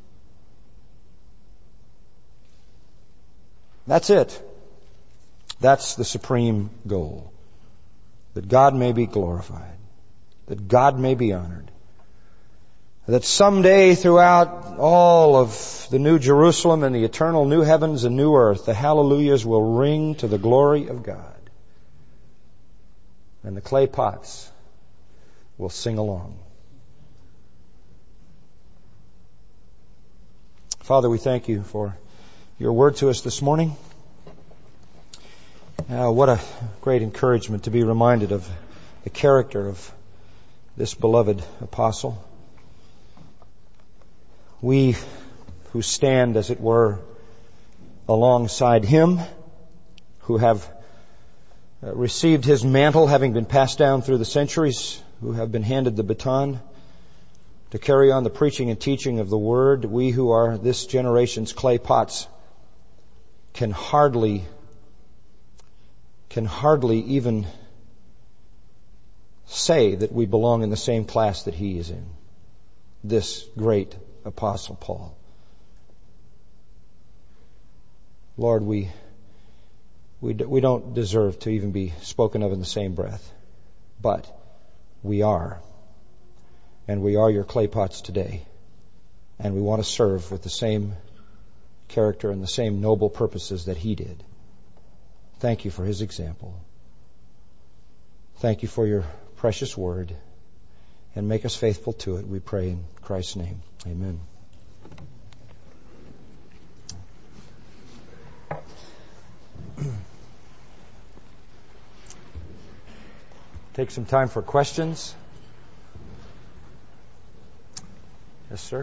That's it. That's the supreme goal. That God may be glorified. That God may be honored. That someday throughout all of the New Jerusalem and the eternal new heavens and new earth, the hallelujahs will ring to the glory of God. And the clay pots will sing along. Father, we thank you for your word to us this morning. Uh, what a great encouragement to be reminded of the character of this beloved apostle. We who stand, as it were, alongside him, who have received his mantle, having been passed down through the centuries, who have been handed the baton to carry on the preaching and teaching of the Word, we who are this generation's clay pots can hardly, can hardly even say that we belong in the same class that he is in. This great Apostle Paul. Lord, we, we, we don't deserve to even be spoken of in the same breath, but we are. And we are your clay pots today. And we want to serve with the same character and the same noble purposes that he did. Thank you for his example. Thank you for your precious word. And make us faithful to it, we pray in Christ's name. Amen. Take some time for questions. Yes, sir.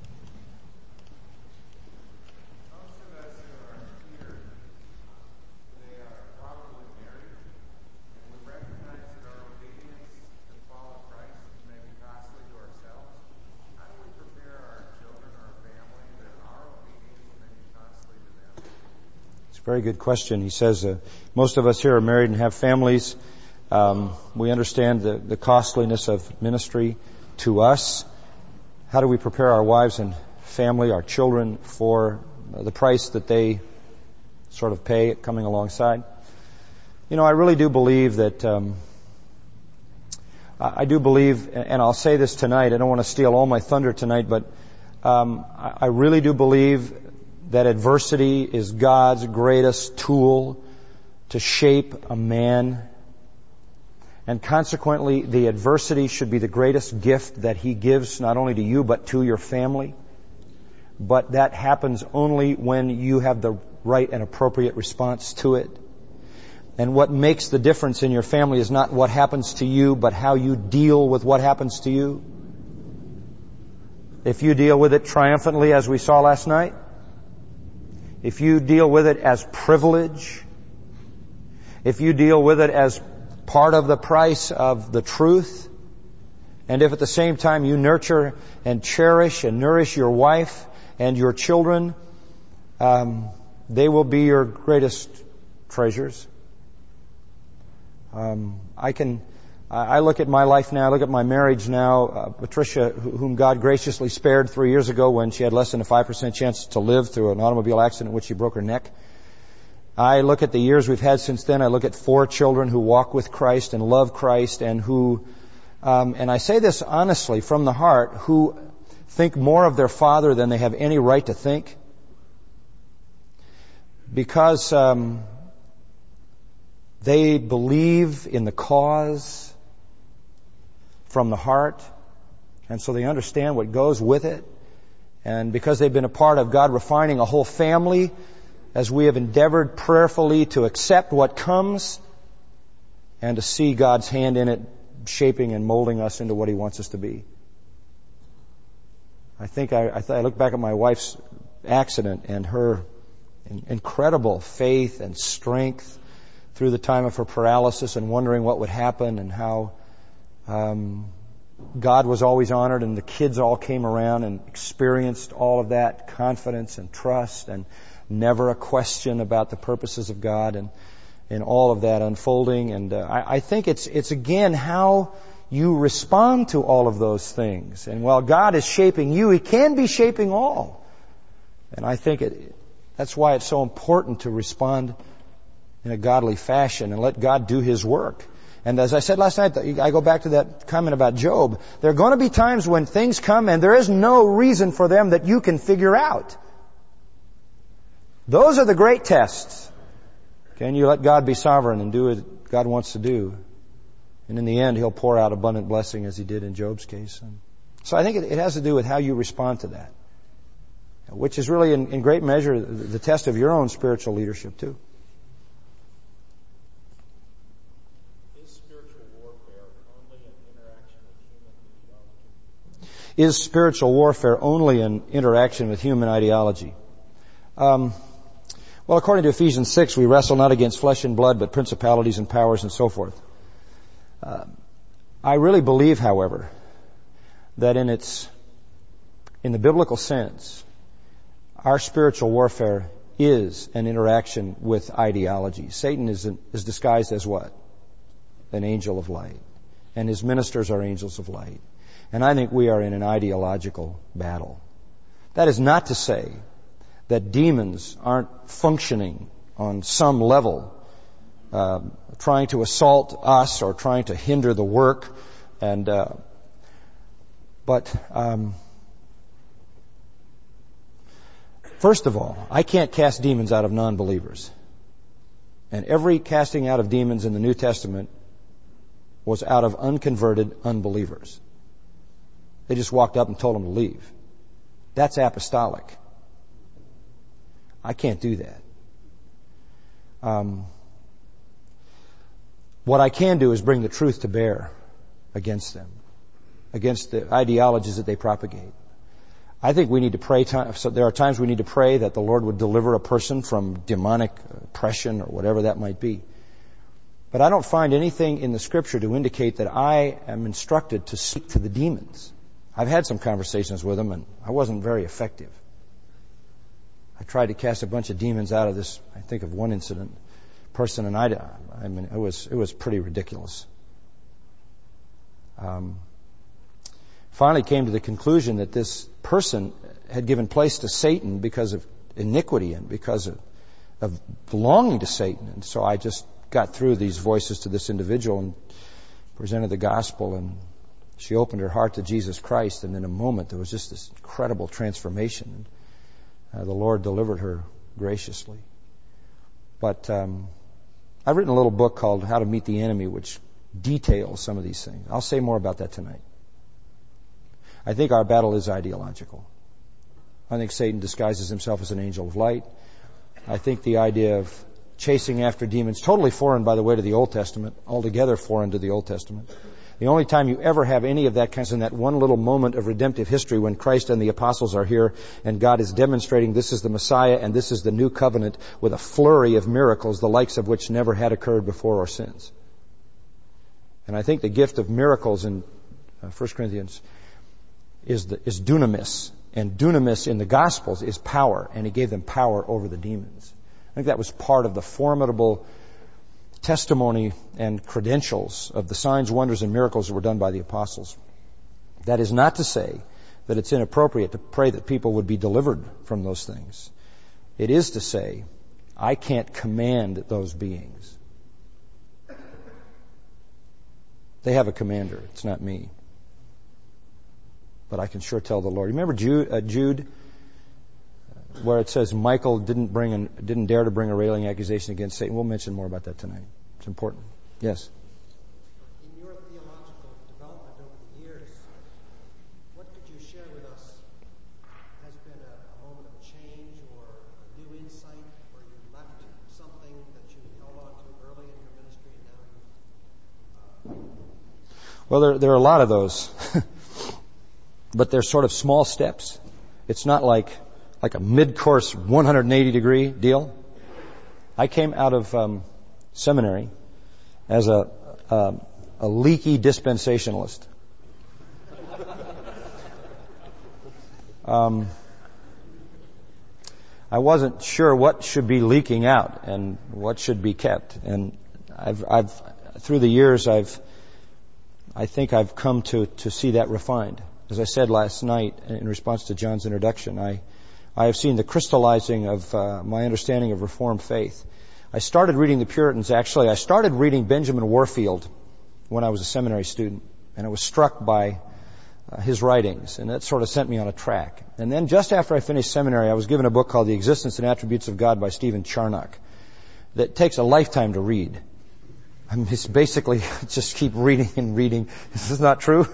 Very good question. He says, uh, most of us here are married and have families. Um, we understand the, the costliness of ministry to us. How do we prepare our wives and family, our children, for the price that they sort of pay coming alongside? You know, I really do believe that, um, I, I do believe, and I'll say this tonight, I don't want to steal all my thunder tonight, but um, I, I really do believe that adversity is God's greatest tool to shape a man. And consequently, the adversity should be the greatest gift that he gives not only to you, but to your family. But that happens only when you have the right and appropriate response to it. And what makes the difference in your family is not what happens to you, but how you deal with what happens to you. If you deal with it triumphantly, as we saw last night, if you deal with it as privilege, if you deal with it as part of the price of the truth, and if at the same time you nurture and cherish and nourish your wife and your children, um, they will be your greatest treasures. Um, I can, I look at my life now, I look at my marriage now, uh, Patricia, whom God graciously spared three years ago when she had less than a five percent chance to live through an automobile accident in which she broke her neck. I look at the years we've had since then. I look at four children who walk with Christ and love Christ and who, um, and I say this honestly from the heart, who think more of their father than they have any right to think? Because um, they believe in the cause from the heart, and so they understand what goes with it. And because they've been a part of God refining a whole family, as we have endeavored prayerfully to accept what comes and to see God's hand in it, shaping and molding us into what He wants us to be. I think I, I, th- I look back at my wife's accident and her incredible faith and strength through the time of her paralysis, and wondering what would happen, and how um, God was always honored, and the kids all came around and experienced all of that confidence and trust, and never a question about the purposes of God, and, and all of that unfolding. And uh, I, I think it's it's again how you respond to all of those things. And while God is shaping you, He can be shaping all. And I think it, that's why it's so important to respond in a godly fashion and let God do His work. And as I said last night, I go back to that comment about Job. There are going to be times when things come and there is no reason for them that you can figure out. Those are the great tests. Can you let God be sovereign and do what God wants to do? And in the end, He'll pour out abundant blessing, as He did in Job's case. And so I think it, it has to do with how you respond to that, which is really in, in great measure the test of your own spiritual leadership too. Is spiritual warfare only an interaction with human ideology? Is spiritual warfare only an interaction with human ideology? Um, well, according to Ephesians six, we wrestle not against flesh and blood, but principalities and powers and so forth. Uh, I really believe, however, that in its, in the biblical sense, our spiritual warfare is an interaction with ideology. Satan is, an, is disguised as what? An angel of light. And his ministers are angels of light. And I think we are in an ideological battle. That is not to say that demons aren't functioning on some level, uh, trying to assault us or trying to hinder the work. And uh, but um, first of all, I can't cast demons out of non-believers. And every casting out of demons in the New Testament was out of unconverted unbelievers. They just walked up and told them to leave. That's apostolic. I can't do that. Um, what I can do is bring the truth to bear against them, against the ideologies that they propagate. I think we need to pray. Time, so there are times we need to pray that the Lord would deliver a person from demonic oppression or whatever that might be. But I don't find anything in the Scripture to indicate that I am instructed to speak to the demons. I've had some conversations with them, and I wasn't very effective. I tried to cast a bunch of demons out of this, I think of one incident, person, and I, I mean, it was, it was pretty ridiculous. Um, finally came to the conclusion that this person had given place to Satan because of iniquity and because of, of belonging to Satan. And so I just got through these voices to this individual and presented the gospel, and she opened her heart to Jesus Christ, and in a moment there was just this incredible transformation. Uh, the Lord delivered her graciously. But um, I've written a little book called How to Meet the Enemy, which details some of these things. I'll say more about that tonight. I think our battle is ideological. I think Satan disguises himself as an angel of light. I think the idea of chasing after demons, totally foreign, by the way, to the Old Testament, altogether foreign to the Old Testament. The only time you ever have any of that kind is in that one little moment of redemptive history when Christ and the apostles are here and God is demonstrating this is the Messiah and this is the new covenant with a flurry of miracles, the likes of which never had occurred before or since. And I think the gift of miracles in uh, First Corinthians is, the, is dunamis. And dunamis in the Gospels is power, and He gave them power over the demons. I think that was part of the formidable testimony and credentials of the signs, wonders, and miracles that were done by the apostles. That is not to say that it's inappropriate to pray that people would be delivered from those things. It is to say, I can't command those beings. They have a commander. It's not me. but I can sure tell the Lord. Remember Jude, uh, Jude where it says Michael didn't bring an, didn't dare to bring a railing accusation against Satan. We'll mention more about that tonight. It's important. Yes. In your theological development over the years, what could you share with us has been a, a moment of change or a new insight where you left something that you held on to early in your ministry and now you... Uh... Well, there, there are a lot of those. But they're sort of small steps. It's not like like a mid-course one hundred eighty degree deal. I came out of um, seminary as a, a, a leaky dispensationalist. Um, I wasn't sure what should be leaking out and what should be kept. And I've, I've through the years, I've, I think I've come to, to see that refined. As I said last night in response to John's introduction, I, I have seen the crystallizing of uh, my understanding of Reformed faith. I started reading the Puritans, actually. I started reading Benjamin Warfield when I was a seminary student, and I was struck by uh, his writings, and that sort of sent me on a track. And then just after I finished seminary, I was given a book called The Existence and Attributes of God by Stephen Charnock that takes a lifetime to read. I mean, it's basically just keep reading and reading. This is not true.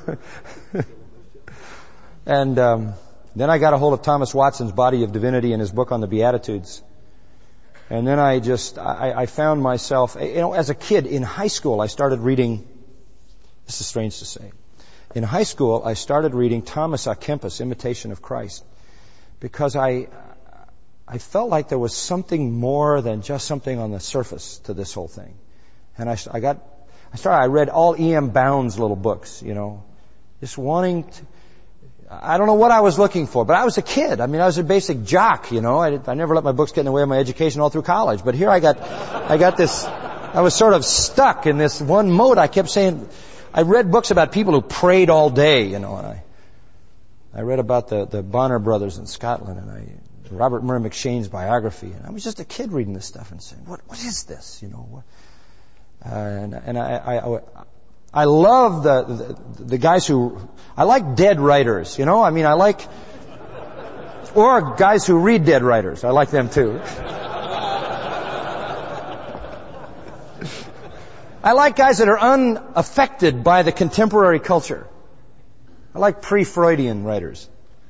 And um, then I got a hold of Thomas Watson's Body of Divinity and his book on the Beatitudes. And then I just, I, I found myself, you know, as a kid in high school, I started reading, this is strange to say. In high school, I started reading Thomas à Kempis, Imitation of Christ, because I, I felt like there was something more than just something on the surface to this whole thing. And I, I got, I started, I read all E M Bound's little books, you know, just wanting to, I don't know what I was looking for, but I was a kid. I mean, I was a basic jock, you know. I, I never let my books get in the way of my education all through college. But here I got, I got this, I was sort of stuck in this one mode. I kept saying, I read books about people who prayed all day, you know, and I, I read about the, the Bonner brothers in Scotland and I, Robert Murray McShane's biography. And I was just a kid reading this stuff and saying, what, what is this, you know? What? Uh, and, and I, I, I I love the, the the guys who, I like dead writers, you know? I mean, I like, or guys who read dead writers. I like them too. I like guys that are unaffected by the contemporary culture. I like pre-Freudian writers.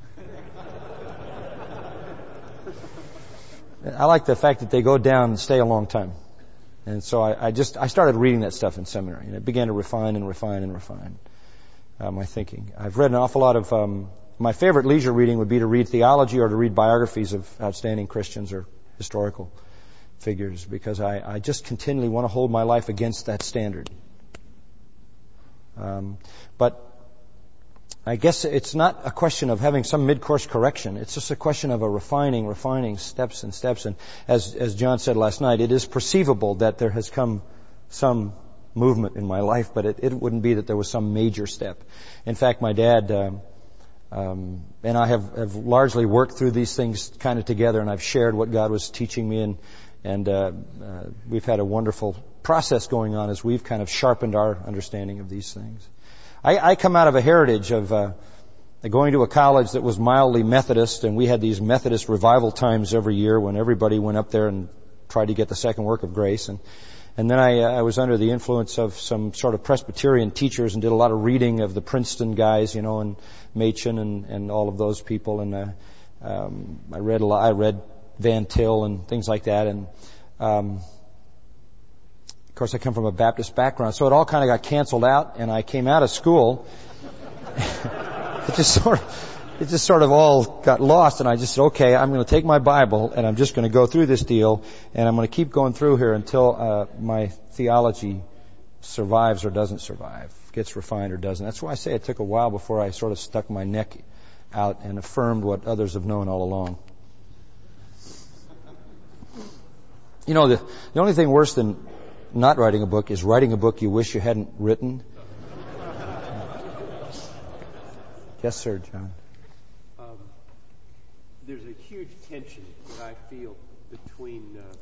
I like the fact that they go down and stay a long time. And so I, I just, I started reading that stuff in seminary, and it began to refine and refine and refine uh, my thinking. I've read an awful lot of, um, my favorite leisure reading would be to read theology or to read biographies of outstanding Christians or historical figures, because I, I just continually want to hold my life against that standard. Um, but I guess it's not a question of having some mid-course correction. It's just a question of a refining, refining steps and steps. And as, as John said last night, it is perceivable that there has come some movement in my life, but it, it wouldn't be that there was some major step. In fact, my dad um, um, and I have, have largely worked through these things kind of together, and I've shared what God was teaching me, and, and uh, uh, we've had a wonderful process going on as we've kind of sharpened our understanding of these things. I, I come out of a heritage of uh, going to a college that was mildly Methodist, and we had these Methodist revival times every year when everybody went up there and tried to get the second work of grace. And and then I, I was under the influence of some sort of Presbyterian teachers and did a lot of reading of the Princeton guys, you know, and Machen and, and all of those people. And uh, um, I read a lot. I read Van Til and things like that. And um, Of course, I come from a Baptist background, so it all kind of got canceled out, and I came out of school. it just sort of, it just sort of all got lost, and I just said, okay, I'm going to take my Bible, and I'm just going to go through this deal, and I'm going to keep going through here until uh, my theology survives or doesn't survive, gets refined or doesn't. That's why I say it took a while before I sort of stuck my neck out and affirmed what others have known all along. You know, the, the only thing worse than not writing a book is writing a book you wish you hadn't written. Yes, sir, John. Um, there's a huge tension that I feel between uh,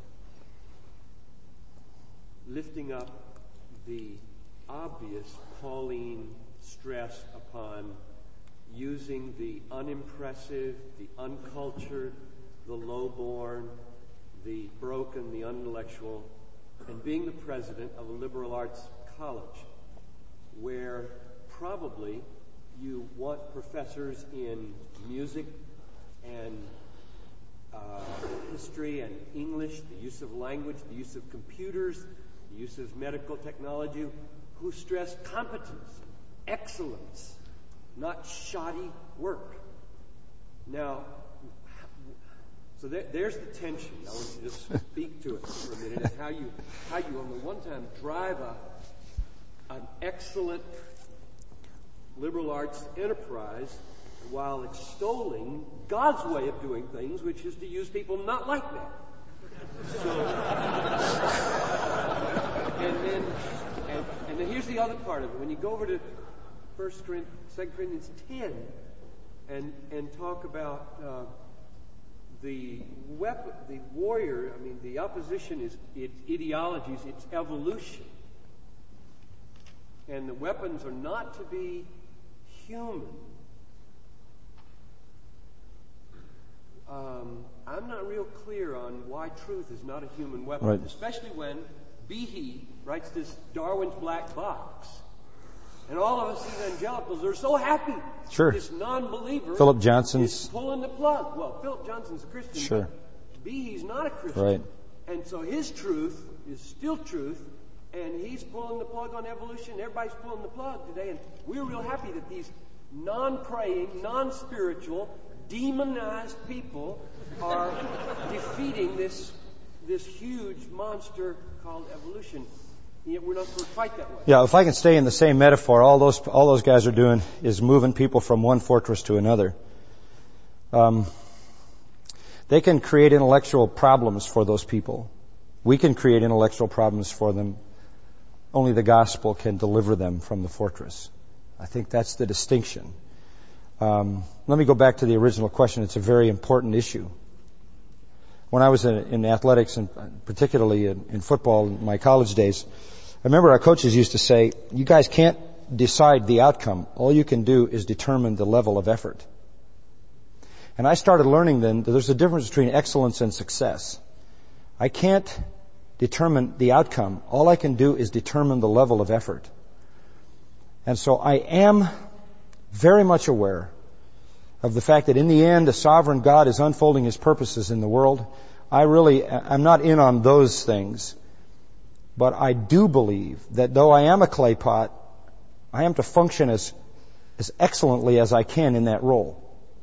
lifting up the obvious Pauline stress upon using the unimpressive, the uncultured, the lowborn, the broken, the unintellectual, and being the president of a liberal arts college where probably you want professors in music and uh, history and English, the use of language, the use of computers, the use of medical technology, who stress competence, excellence, not shoddy work. Now, so there, there's the tension. I want you to just speak to it for a minute, and how you, how you on the one time drive a, an excellent liberal arts enterprise while extolling God's way of doing things, which is to use people not like that. So, and then, and, and then here's the other part of it. When you go over to First Corinthians, Second Corinthians ten, and and talk about uh, the weapon, the warrior. I mean, the opposition is its ideologies, its evolution, and the weapons are not to be human. Um, I'm not real clear on why truth is not a human weapon, right. Especially when Behe writes this Darwin's Black Box. And all of us evangelicals are so happy. Sure. This non-believer Philip Johnson's is pulling the plug. Well, Philip Johnson's a Christian. Sure. But Behe's not a Christian. Right. And so his truth is still truth, and he's pulling the plug on evolution. Everybody's pulling the plug today, and we're real happy that these non-praying, non-spiritual, demonized people are defeating this this huge monster called evolution. And yet we're not supposed to fight that way. Yeah, if I can stay in the same metaphor, all those all those guys are doing is moving people from one fortress to another. Um, they can create intellectual problems for those people. We can create intellectual problems for them. Only the gospel can deliver them from the fortress. I think that's the distinction. Um, let me go back to the original question. It's a very important issue. When I was in, in athletics, and particularly in, in football in my college days, I remember our coaches used to say, you guys can't decide the outcome. All you can do is determine the level of effort. And I started learning then that there's a difference between excellence and success. I can't determine the outcome. All I can do is determine the level of effort. And so I am very much aware of the fact that in the end, a sovereign God is unfolding His purposes in the world. I really, I'm not in on those things. But I do believe that though I am a clay pot, I am to function as, as excellently as I can in that role.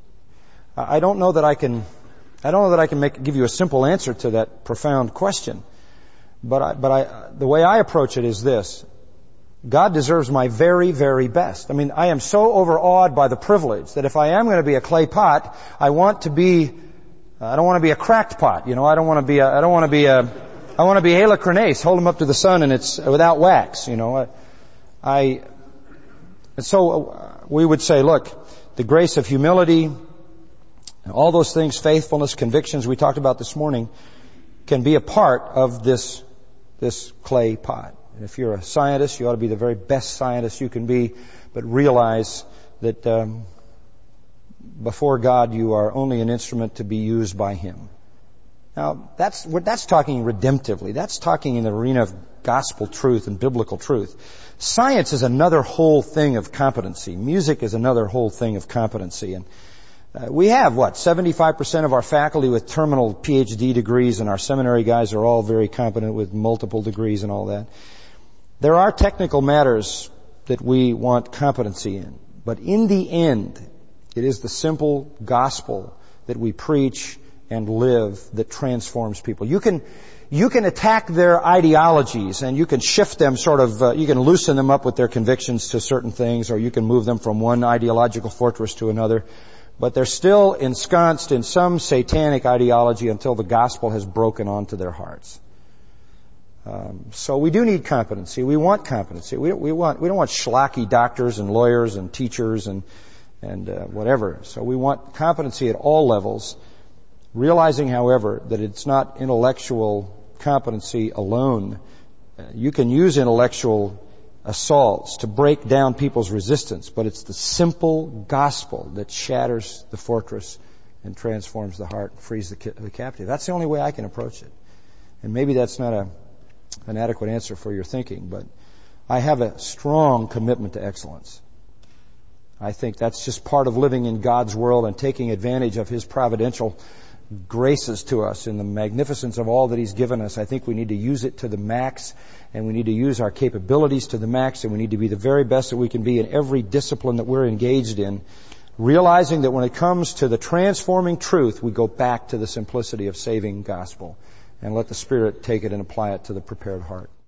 I don't know that I can, I don't know that I can make, give you a simple answer to that profound question. But I, but I, the way I approach it is this. God deserves my very, very best. I mean, I am so overawed by the privilege that if I am going to be a clay pot, I want to be, I don't want to be a cracked pot. You know, I don't want to be a, I don't want to be a, I want to be helichronies, hold them up to the sun and it's without wax, you know. I, I and so we would say, look, the grace of humility, all those things, faithfulness, convictions we talked about this morning, can be a part of this, this clay pot. And if you're a scientist, you ought to be the very best scientist you can be, but realize that um, before God you are only an instrument to be used by Him. Now, that's that's talking redemptively. That's talking in the arena of gospel truth and biblical truth. Science is another whole thing of competency. Music is another whole thing of competency. And uh, we have, what, seventy-five percent of our faculty with terminal P H D degrees, and our seminary guys are all very competent with multiple degrees and all that. There are technical matters that we want competency in. But in the end, it is the simple gospel that we preach and live that transforms people. You can, you can attack their ideologies and you can shift them sort of, uh, you can loosen them up with their convictions to certain things, or you can move them from one ideological fortress to another. But they're still ensconced in some satanic ideology until the gospel has broken onto their hearts. Um, so we do need competency. We want competency. We, we want, we don't want schlocky doctors and lawyers and teachers and, and, uh, whatever. So we want competency at all levels. Realizing, however, that it's not intellectual competency alone. You can use intellectual assaults, to break down people's resistance, but it's the simple gospel that shatters the fortress and transforms the heart and frees the, ca- the captive. That's the only way I can approach it. And maybe that's not a, an adequate answer for your thinking, but I have a strong commitment to excellence. I think that's just part of living in God's world and taking advantage of His providential graces to us in the magnificence of all that He's given us. I think we need to use it to the max, and we need to use our capabilities to the max, and we need to be the very best that we can be in every discipline that we're engaged in, realizing that when it comes to the transforming truth, we go back to the simplicity of saving gospel and let the Spirit take it and apply it to the prepared heart.